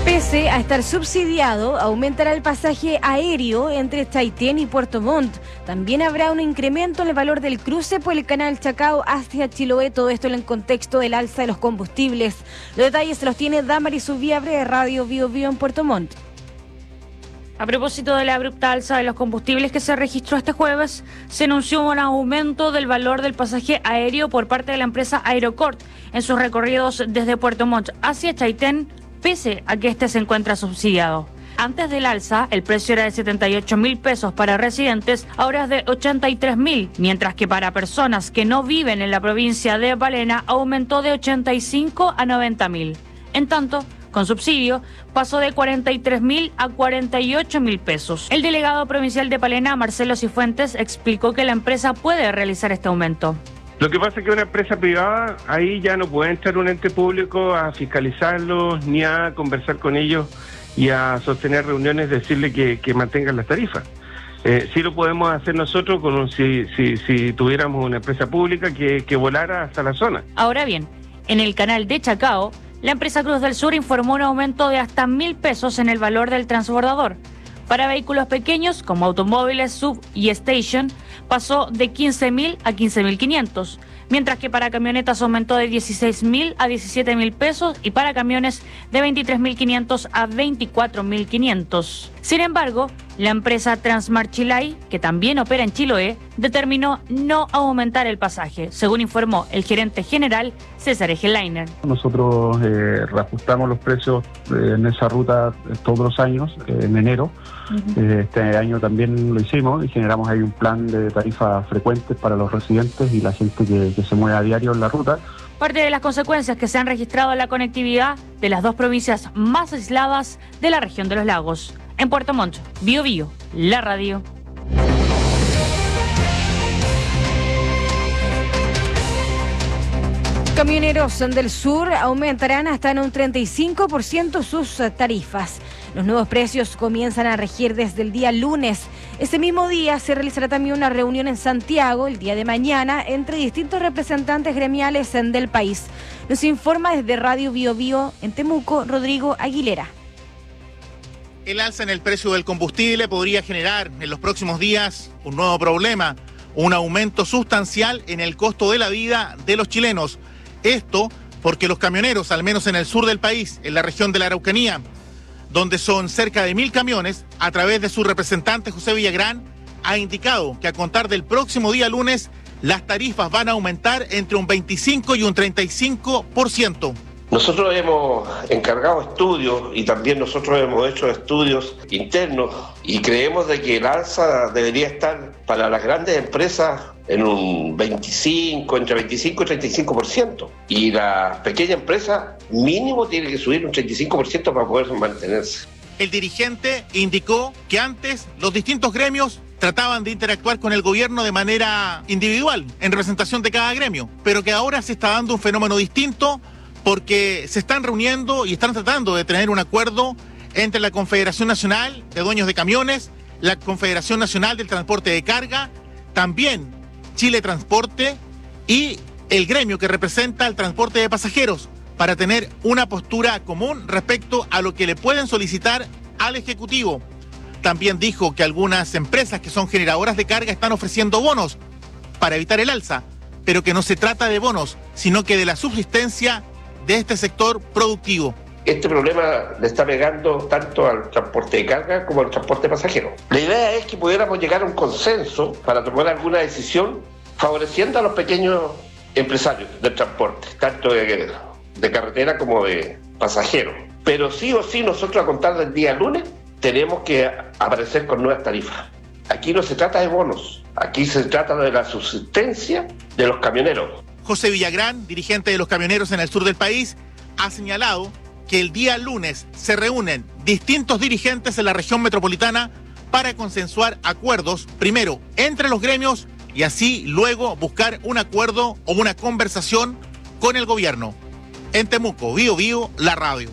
Pese a estar subsidiado, aumentará el pasaje aéreo entre Chaitén y Puerto Montt. También habrá un incremento en el valor del cruce por el canal Chacao hacia Chiloé, todo esto en el contexto del alza de los combustibles. Los detalles se los tiene Damaris Subiabre de Radio Bio Bio en Puerto Montt. A propósito de la abrupta alza de los combustibles que se registró este jueves, se anunció un aumento del valor del pasaje aéreo por parte de la empresa Aerocort en sus recorridos desde Puerto Montt hacia Chaitén, pese a que este se encuentra subsidiado. Antes del alza, el precio era de 78.000 pesos para residentes, ahora es de 83.000, mientras que para personas que no viven en la provincia de Palena aumentó de 85 a 90.000. En tanto, con subsidio, pasó de 43.000 a 48.000 pesos. El delegado provincial de Palena, Marcelo Cifuentes, explicó que la empresa puede realizar este aumento. Lo que pasa es que una empresa privada, ahí ya no puede entrar un ente público a fiscalizarlos, ni a conversar con ellos y a sostener reuniones, decirle que mantengan las tarifas. Sí lo podemos hacer nosotros si tuviéramos una empresa pública que volara hasta la zona. Ahora bien, en el canal de Chacao, la empresa Cruz del Sur informó un aumento de hasta 1.000 pesos en el valor del transbordador. Para vehículos pequeños, como automóviles, sub y station, pasó de 15.000 a 15.500, mientras que para camionetas aumentó de 16.000 a 17.000 pesos y para camiones de 23.500 a 24.500. Sin embargo, la empresa Transmarchilay, que también opera en Chiloé, determinó no aumentar el pasaje, según informó el gerente general César Egelainer. Nosotros reajustamos los precios en esa ruta todos los años, en enero. Este año también lo hicimos y generamos ahí un plan de tarifas frecuentes para los residentes y la gente que se mueve a diario en la ruta. Parte de las consecuencias que se han registrado en la conectividad de las dos provincias más aisladas de la región de los lagos. En Puerto Montt, Bio Bio, la radio. Camioneros del sur aumentarán hasta en un 35% sus tarifas. Los nuevos precios comienzan a regir desde el día lunes. Ese mismo día se realizará también una reunión en Santiago, el día de mañana, entre distintos representantes gremiales del país. Nos informa desde Radio Bio Bio en Temuco, Rodrigo Aguilera. El alza en el precio del combustible podría generar en los próximos días un nuevo problema, un aumento sustancial en el costo de la vida de los chilenos. Esto porque los camioneros, al menos en el sur del país, en la región de la Araucanía, donde son cerca de 1.000 camiones, a través de su representante José Villagrán, ha indicado que a contar del próximo día lunes, las tarifas van a aumentar entre un 25 y un 35%. Nosotros hemos encargado estudios y también nosotros hemos hecho estudios internos y creemos de que el alza debería estar para las grandes empresas en un 25, entre 25 y 35%. Y la pequeña empresa mínimo tiene que subir un 35% para poder mantenerse. El dirigente indicó que antes los distintos gremios trataban de interactuar con el gobierno de manera individual, en representación de cada gremio, pero que ahora se está dando un fenómeno distinto porque se están reuniendo y están tratando de tener un acuerdo entre la Confederación Nacional de Dueños de Camiones, la Confederación Nacional del Transporte de Carga, también Chile Transporte y el gremio que representa el transporte de pasajeros para tener una postura común respecto a lo que le pueden solicitar al Ejecutivo. También dijo que algunas empresas que son generadoras de carga están ofreciendo bonos para evitar el alza, pero que no se trata de bonos, sino que de la subsistencia de este sector productivo. Este problema le está pegando tanto al transporte de carga como al transporte de pasajeros. La idea es que pudiéramos llegar a un consenso para tomar alguna decisión favoreciendo a los pequeños empresarios del transporte, tanto de carretera como de pasajeros. Pero sí o sí nosotros a contar del día lunes tenemos que aparecer con nuevas tarifas. Aquí no se trata de bonos, aquí se trata de la subsistencia de los camioneros. José Villagrán, dirigente de los camioneros en el sur del país, ha señalado que el día lunes se reúnen distintos dirigentes en la región metropolitana para consensuar acuerdos, primero entre los gremios y así luego buscar un acuerdo o una conversación con el gobierno. En Temuco, Bio Bio, la radio.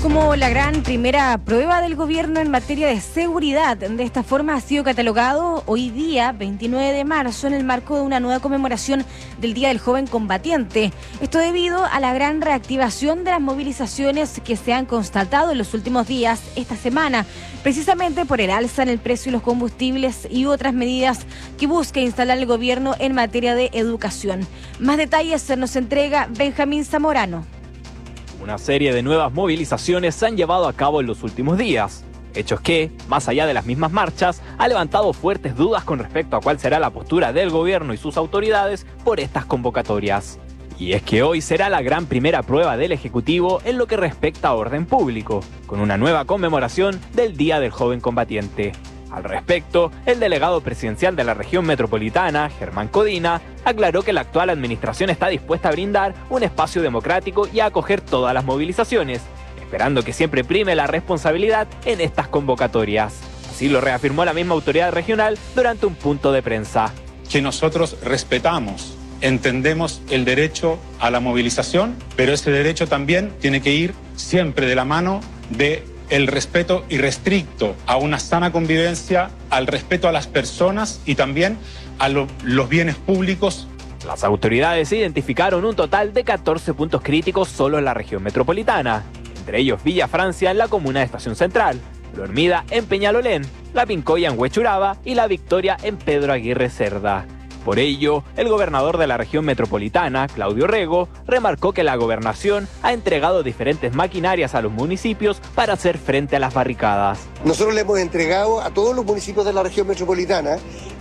como la gran primera prueba del gobierno en materia de seguridad. De esta forma ha sido catalogado hoy día, 29 de marzo, en el marco de una nueva conmemoración del Día del Joven Combatiente. Esto debido a la gran reactivación de las movilizaciones que se han constatado en los últimos días esta semana, precisamente por el alza en el precio de los combustibles y otras medidas que busca instalar el gobierno en materia de educación. Más detalles se nos entrega Benjamín Zamorano. Una serie de nuevas movilizaciones se han llevado a cabo en los últimos días, hechos que, más allá de las mismas marchas, ha levantado fuertes dudas con respecto a cuál será la postura del gobierno y sus autoridades por estas convocatorias. Y es que hoy será la gran primera prueba del Ejecutivo en lo que respecta a orden público, con una nueva conmemoración del Día del Joven Combatiente. Al respecto, el delegado presidencial de la región metropolitana, Germán Codina, aclaró que la actual administración está dispuesta a brindar un espacio democrático y a acoger todas las movilizaciones, esperando que siempre prime la responsabilidad en estas convocatorias. Así lo reafirmó la misma autoridad regional durante un punto de prensa. Que nosotros respetamos, entendemos el derecho a la movilización, pero ese derecho también tiene que ir siempre de la mano de el respeto irrestricto a una sana convivencia, al respeto a las personas y también a los bienes públicos. Las autoridades identificaron un total de 14 puntos críticos solo en la región metropolitana, entre ellos Villa Francia en la comuna de Estación Central, La Hormida en Peñalolén, La Pincoya en Huechuraba y La Victoria en Pedro Aguirre Cerda. Por ello, el gobernador de la región metropolitana, Claudio Rego, remarcó que la gobernación ha entregado diferentes maquinarias a los municipios para hacer frente a las barricadas. Nosotros le hemos entregado a todos los municipios de la región metropolitana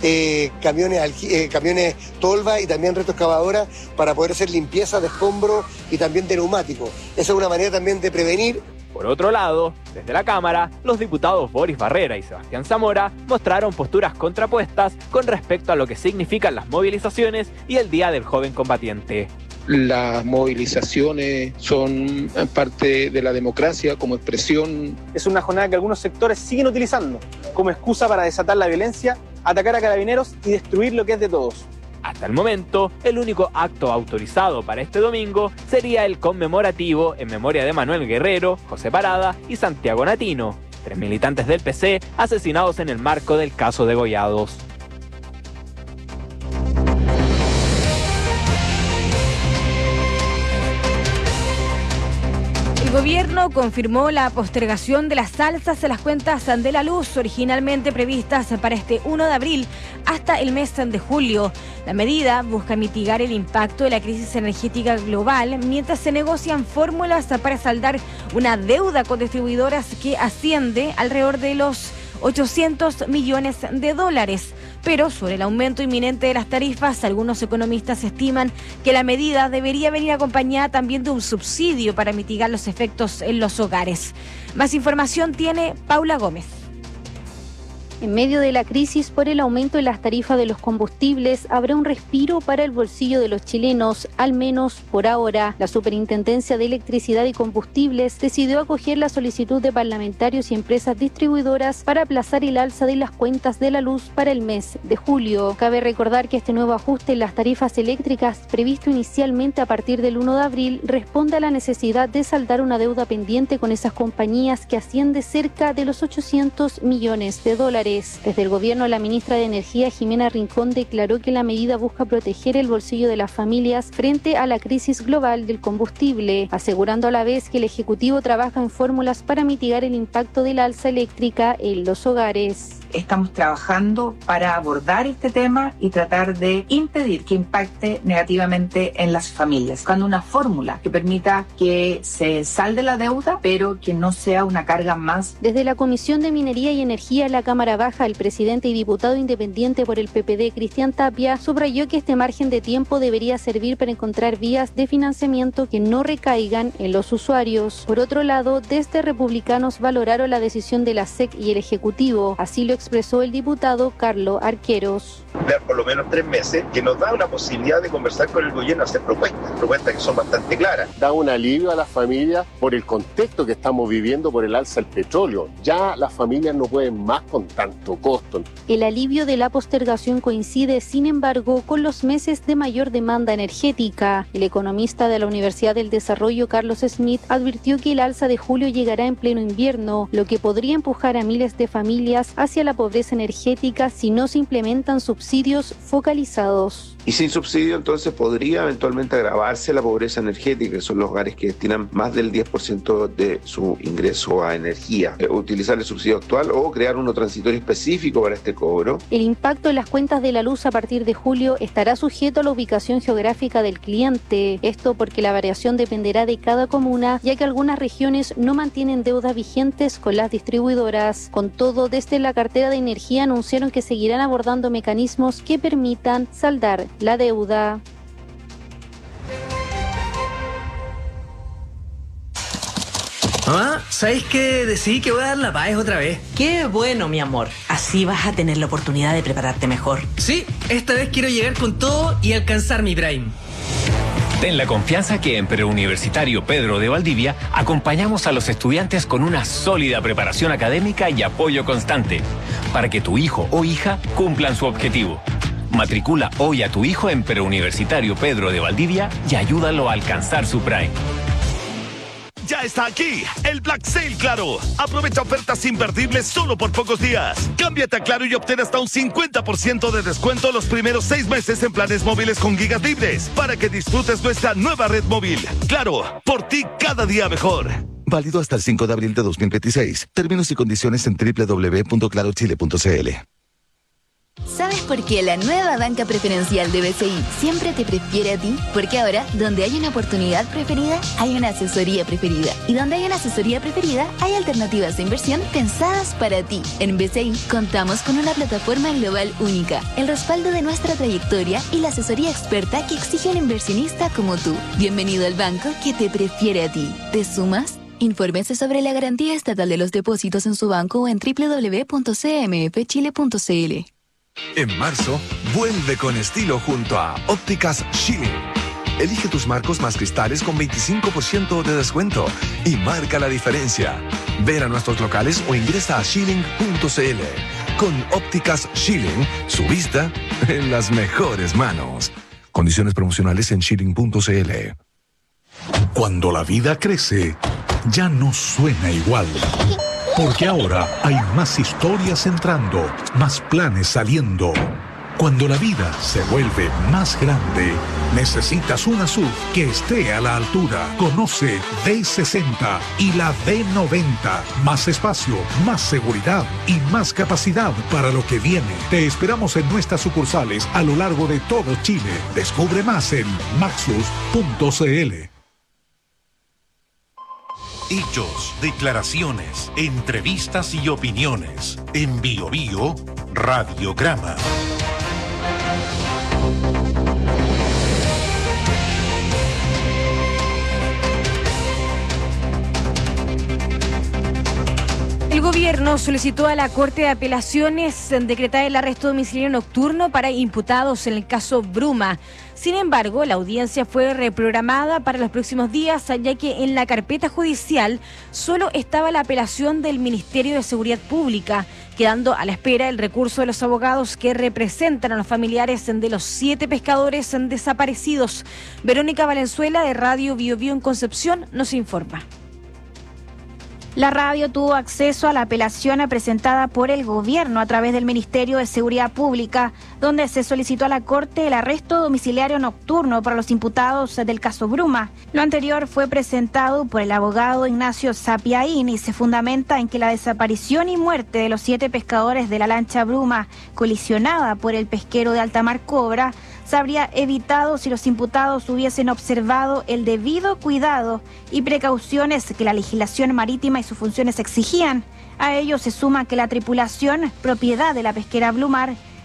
camiones tolva y también retroexcavadoras para poder hacer limpieza de escombros y también de neumáticos. Esa es una manera también de prevenir. Por otro lado, desde la Cámara, los diputados Boris Barrera y Sebastián Zamora mostraron posturas contrapuestas con respecto a lo que significan las movilizaciones y el Día del Joven Combatiente. Las movilizaciones son parte de la democracia como expresión. Es una jornada que algunos sectores siguen utilizando como excusa para desatar la violencia, atacar a carabineros y destruir lo que es de todos. Hasta el momento, el único acto autorizado para este domingo sería el conmemorativo en memoria de Manuel Guerrero, José Parada y Santiago Natino, 3 militantes del PC asesinados en el marco del caso Degollados. El gobierno confirmó la postergación de las alzas en las cuentas de la luz originalmente previstas para este 1 de abril hasta el mes de julio. La medida busca mitigar el impacto de la crisis energética global mientras se negocian fórmulas para saldar una deuda con distribuidoras que asciende alrededor de los $800 millones. Pero sobre el aumento inminente de las tarifas, algunos economistas estiman que la medida debería venir acompañada también de un subsidio para mitigar los efectos en los hogares. Más información tiene Paula Gómez. En medio de la crisis por el aumento de las tarifas de los combustibles, habrá un respiro para el bolsillo de los chilenos, al menos por ahora. La Superintendencia de Electricidad y Combustibles decidió acoger la solicitud de parlamentarios y empresas distribuidoras para aplazar el alza de las cuentas de la luz para el mes de julio. Cabe recordar que este nuevo ajuste en las tarifas eléctricas, previsto inicialmente a partir del 1 de abril, responde a la necesidad de saldar una deuda pendiente con esas compañías que asciende cerca de los $800 millones. Desde el gobierno, la ministra de Energía, Jimena Rincón, declaró que la medida busca proteger el bolsillo de las familias frente a la crisis global del combustible, asegurando a la vez que el Ejecutivo trabaja en fórmulas para mitigar el impacto de la alza eléctrica en los hogares. Estamos trabajando para abordar este tema y tratar de impedir que impacte negativamente en las familias, buscando una fórmula que permita que se salde la deuda, pero que no sea una carga más. Desde la Comisión de Minería y Energía en la Cámara Baja, el presidente y diputado independiente por el PPD, Cristian Tapia, subrayó que este margen de tiempo debería servir para encontrar vías de financiamiento que no recaigan en los usuarios. Por otro lado, desde Republicanos valoraron la decisión de la SEC y el Ejecutivo. Así lo expresó el diputado Carlos Arqueros. Por lo menos 3 meses, que nos da una posibilidad de conversar con el gobierno, hacer propuestas que son bastante claras. Da un alivio a las familias por el contexto que estamos viviendo por el alza del petróleo. Ya las familias no pueden más con tanto costo. El alivio de la postergación coincide, sin embargo, con los meses de mayor demanda energética. El economista de la Universidad del Desarrollo, Carlos Smith, advirtió que el alza de julio llegará en pleno invierno, lo que podría empujar a miles de familias hacia la pobreza energética si no se implementan subsidios focalizados. Y sin subsidio entonces podría eventualmente agravarse la pobreza energética, que son los hogares que destinan más del 10% de su ingreso a energía. Utilizar el subsidio actual o crear uno transitorio específico para este cobro. El impacto en las cuentas de la luz a partir de julio estará sujeto a la ubicación geográfica del cliente. Esto porque la variación dependerá de cada comuna, ya que algunas regiones no mantienen deudas vigentes con las distribuidoras. Con todo, desde la cartera de energía anunciaron que seguirán abordando mecanismos que permitan saldar la deuda. Mamá, ¿sabéis que decidí que voy a dar la PAES otra vez? Qué bueno, mi amor. Así vas a tener la oportunidad de prepararte mejor. Sí, esta vez quiero llegar con todo y alcanzar mi Prime. Ten la confianza que en Preuniversitario Pedro de Valdivia acompañamos a los estudiantes con una sólida preparación académica y apoyo constante para que tu hijo o hija cumplan su objetivo. Matricula hoy a tu hijo en Preuniversitario Pedro de Valdivia y ayúdalo a alcanzar su Prime. Ya está aquí el Black Sale Claro. Aprovecha ofertas imperdibles solo por pocos días. Cámbiate a Claro y obtén hasta un 50% de descuento los primeros 6 meses en planes móviles con gigas libres para que disfrutes nuestra nueva red móvil. Claro, por ti cada día mejor. Válido hasta el 5 de abril de 2026. Términos y condiciones en www.clarochile.cl. ¿Sabes por qué la nueva banca preferencial de BCI siempre te prefiere a ti? Porque ahora, donde hay una oportunidad preferida, hay una asesoría preferida. Y donde hay una asesoría preferida, hay alternativas de inversión pensadas para ti. En BCI contamos con una plataforma global única, el respaldo de nuestra trayectoria y la asesoría experta que exige un inversionista como tú. Bienvenido al banco que te prefiere a ti. ¿Te sumas? Infórmese sobre la garantía estatal de los depósitos en su banco o en www.cmfchile.cl. En marzo, vuelve con estilo junto a Ópticas Schilling. Elige tus marcos más cristales con 25% de descuento y marca la diferencia. Ven a nuestros locales o ingresa a schilling.cl. Con Ópticas Schilling, su vista en las mejores manos. Condiciones promocionales en schilling.cl. Cuando la vida crece, ya no suena igual. Porque ahora hay más historias entrando, más planes saliendo. Cuando la vida se vuelve más grande, necesitas una SUV que esté a la altura. Conoce D60 y la D90. Más espacio, más seguridad y más capacidad para lo que viene. Te esperamos en nuestras sucursales a lo largo de todo Chile. Descubre más en maxus.cl. Hechos, declaraciones, entrevistas y opiniones. En Bio Bio, Radiograma. El gobierno solicitó a la Corte de Apelaciones decretar el arresto domiciliario nocturno para imputados en el caso Bruma. Sin embargo, la audiencia fue reprogramada para los próximos días, ya que en la carpeta judicial solo estaba la apelación del Ministerio de Seguridad Pública, quedando a la espera el recurso de los abogados que representan a los familiares de los 7 pescadores desaparecidos. Verónica Valenzuela, de Radio Bio Bio en Concepción, nos informa. La radio tuvo acceso a la apelación presentada por el gobierno a través del Ministerio de Seguridad Pública, donde se solicitó a la Corte el arresto domiciliario nocturno para los imputados del caso Bruma. Lo anterior fue presentado por el abogado Ignacio Sapiaín y se fundamenta en que la desaparición y muerte de los 7 pescadores de la lancha Bruma, colisionada por el pesquero de alta mar Cobra, se habría evitado si los imputados hubiesen observado el debido cuidado y precauciones que la legislación marítima y sus funciones exigían. A ello se suma que la tripulación, propiedad de la pesquera Blumar,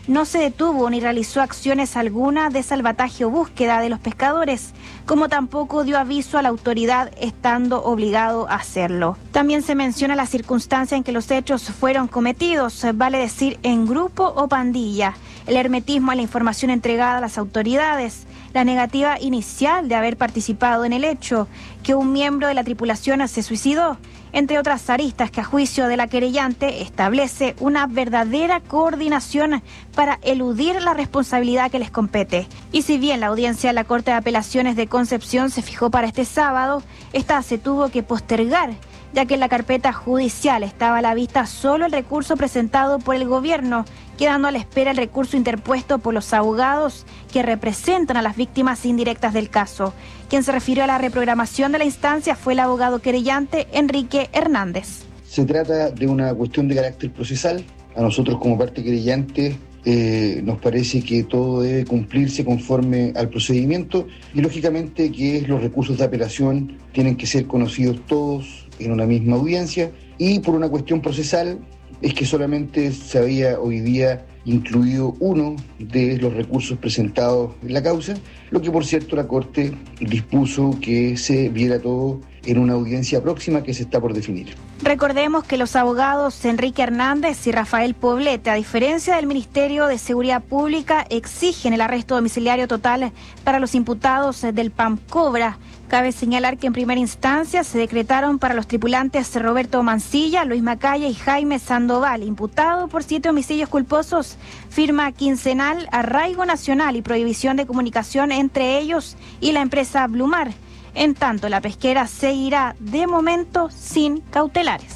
no se detuvo ni realizó acciones alguna de salvataje o búsqueda de los pescadores, como tampoco dio aviso a la autoridad estando obligado a hacerlo. También se menciona la circunstancia en que los hechos fueron cometidos, vale decir en grupo o pandilla, el hermetismo a la información entregada a las autoridades, la negativa inicial de haber participado en el hecho, que un miembro de la tripulación se suicidó, entre otras aristas que a juicio de la querellante establece una verdadera coordinación para eludir la responsabilidad que les compete. Y si bien la audiencia de la Corte de Apelaciones de Concepción se fijó para este sábado, esta se tuvo que postergar, ya que en la carpeta judicial estaba a la vista solo el recurso presentado por el gobierno, quedando a la espera el recurso interpuesto por los abogados que representan a las víctimas indirectas del caso. Quien se refirió a la reprogramación de la instancia fue el abogado querellante Enrique Hernández. Se trata de una cuestión de carácter procesal. A nosotros como parte querellante nos parece que todo debe cumplirse conforme al procedimiento y lógicamente que los recursos de apelación tienen que ser conocidos todos en una misma audiencia, y por una cuestión procesal es que solamente se había hoy día incluido uno de los recursos presentados en la causa, lo que por cierto la Corte dispuso que se viera todo en una audiencia próxima que se está por definir. Recordemos que los abogados Enrique Hernández y Rafael Poblete, a diferencia del Ministerio de Seguridad Pública, exigen el arresto domiciliario total para los imputados del PAM Cobra. Cabe señalar que en primera instancia se decretaron para los tripulantes Roberto Mancilla, Luis Macaya y Jaime Sandoval, imputado por 7 homicidios culposos, firma quincenal, arraigo nacional y prohibición de comunicación entre ellos y la empresa Blumar. En tanto, la pesquera seguirá de momento sin cautelares.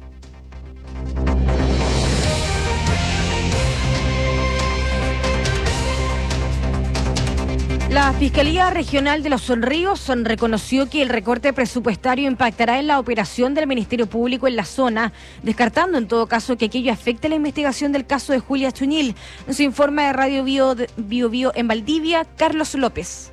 La Fiscalía Regional de Los Ríos reconoció que el recorte presupuestario impactará en la operación del Ministerio Público en la zona, descartando en todo caso que aquello afecte la investigación del caso de Julia Chuñil. Nos informa de Radio Bio Bio en Valdivia, Carlos López.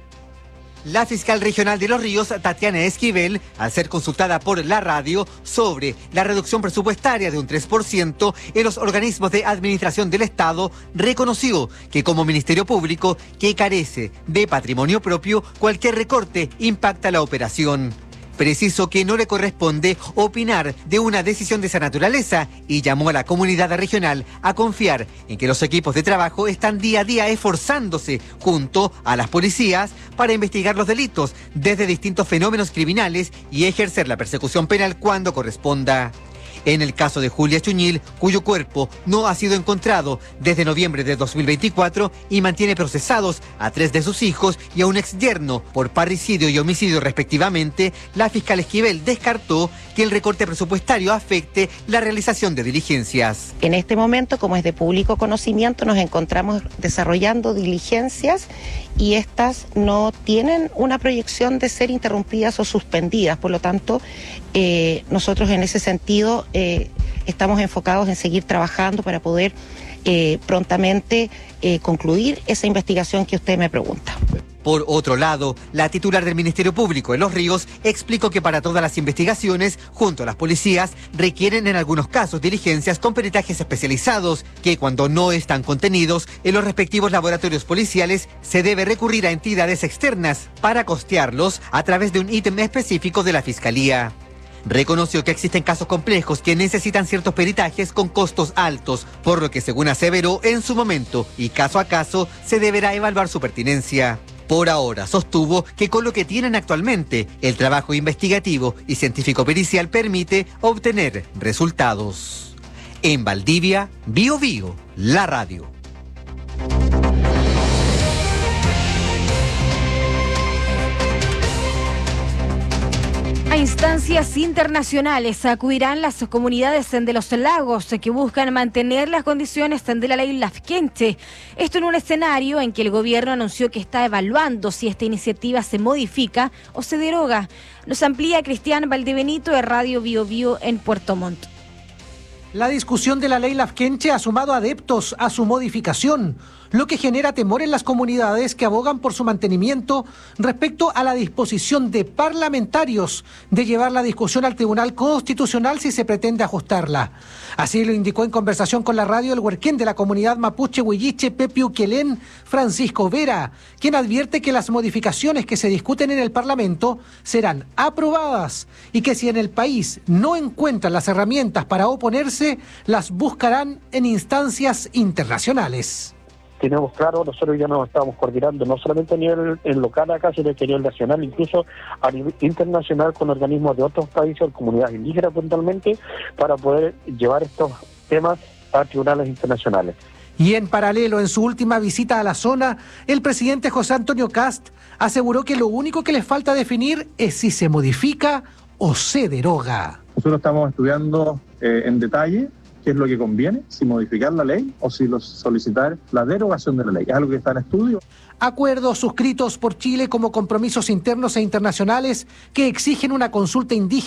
La fiscal regional de Los Ríos, Tatiana Esquivel, al ser consultada por la radio sobre la reducción presupuestaria de un 3% en los organismos de administración del Estado, reconoció que como Ministerio Público, que carece de patrimonio propio, cualquier recorte impacta la operación. Precisó que no le corresponde opinar de una decisión de esa naturaleza y llamó a la comunidad regional a confiar en que los equipos de trabajo están día a día esforzándose junto a las policías para investigar los delitos desde distintos fenómenos criminales y ejercer la persecución penal cuando corresponda. En el caso de Julia Chuñil, cuyo cuerpo no ha sido encontrado desde noviembre de 2024 y mantiene procesados a 3 de sus hijos y a un exyerno por parricidio y homicidio respectivamente, la fiscal Esquivel descartó que el recorte presupuestario afecte la realización de diligencias. En este momento, como es de público conocimiento, nos encontramos desarrollando diligencias y estas no tienen una proyección de ser interrumpidas o suspendidas. Por lo tanto, nosotros en ese sentido estamos enfocados en seguir trabajando para poder prontamente concluir esa investigación que usted me pregunta. Por otro lado, la titular del Ministerio Público en Los Ríos explicó que para todas las investigaciones, junto a las policías, requieren en algunos casos diligencias con peritajes especializados, que cuando no están contenidos en los respectivos laboratorios policiales, se debe recurrir a entidades externas para costearlos a través de un ítem específico de la Fiscalía. Reconoció que existen casos complejos que necesitan ciertos peritajes con costos altos, por lo que, según aseveró, en su momento y caso a caso, se deberá evaluar su pertinencia. Por ahora, sostuvo que con lo que tienen actualmente, el trabajo investigativo y científico pericial permite obtener resultados. En Valdivia, Bio Bio, la radio. A instancias internacionales acudirán las comunidades de los lagos que buscan mantener las condiciones de la ley Lafkenche. Esto en un escenario en que el gobierno anunció que está evaluando si esta iniciativa se modifica o se deroga. Nos amplía Cristian Valdebenito de Radio Bio Bio en Puerto Montt. La discusión de la ley Lafkenche ha sumado adeptos a su modificación. lo que genera temor en las comunidades que abogan por su mantenimiento respecto a la disposición de parlamentarios de llevar la discusión al Tribunal Constitucional si se pretende ajustarla. Así lo indicó en conversación con la radio el huerquén de la comunidad mapuche Huilliche Pepe Uquelén, Francisco Vera, quien advierte que las modificaciones que se discuten en el Parlamento serán aprobadas y que si en el país no encuentran las herramientas para oponerse, las buscarán en instancias internacionales. Tenemos claro, nosotros ya nos estamos coordinando no solamente a nivel local acá, sino que a nivel nacional, incluso a nivel internacional con organismos de otros países, comunidades indígenas puntualmente, para poder llevar estos temas a tribunales internacionales. Y en paralelo, en su última visita a la zona, el presidente José Antonio Kast aseguró que lo único que les falta definir es si se modifica o se deroga. Nosotros estamos estudiando en detalle qué es lo que conviene, si modificar la ley o si solicitar la derogación de la ley. Es algo que está en estudio. Acuerdos suscritos por Chile como compromisos internos e internacionales que exigen una consulta indígena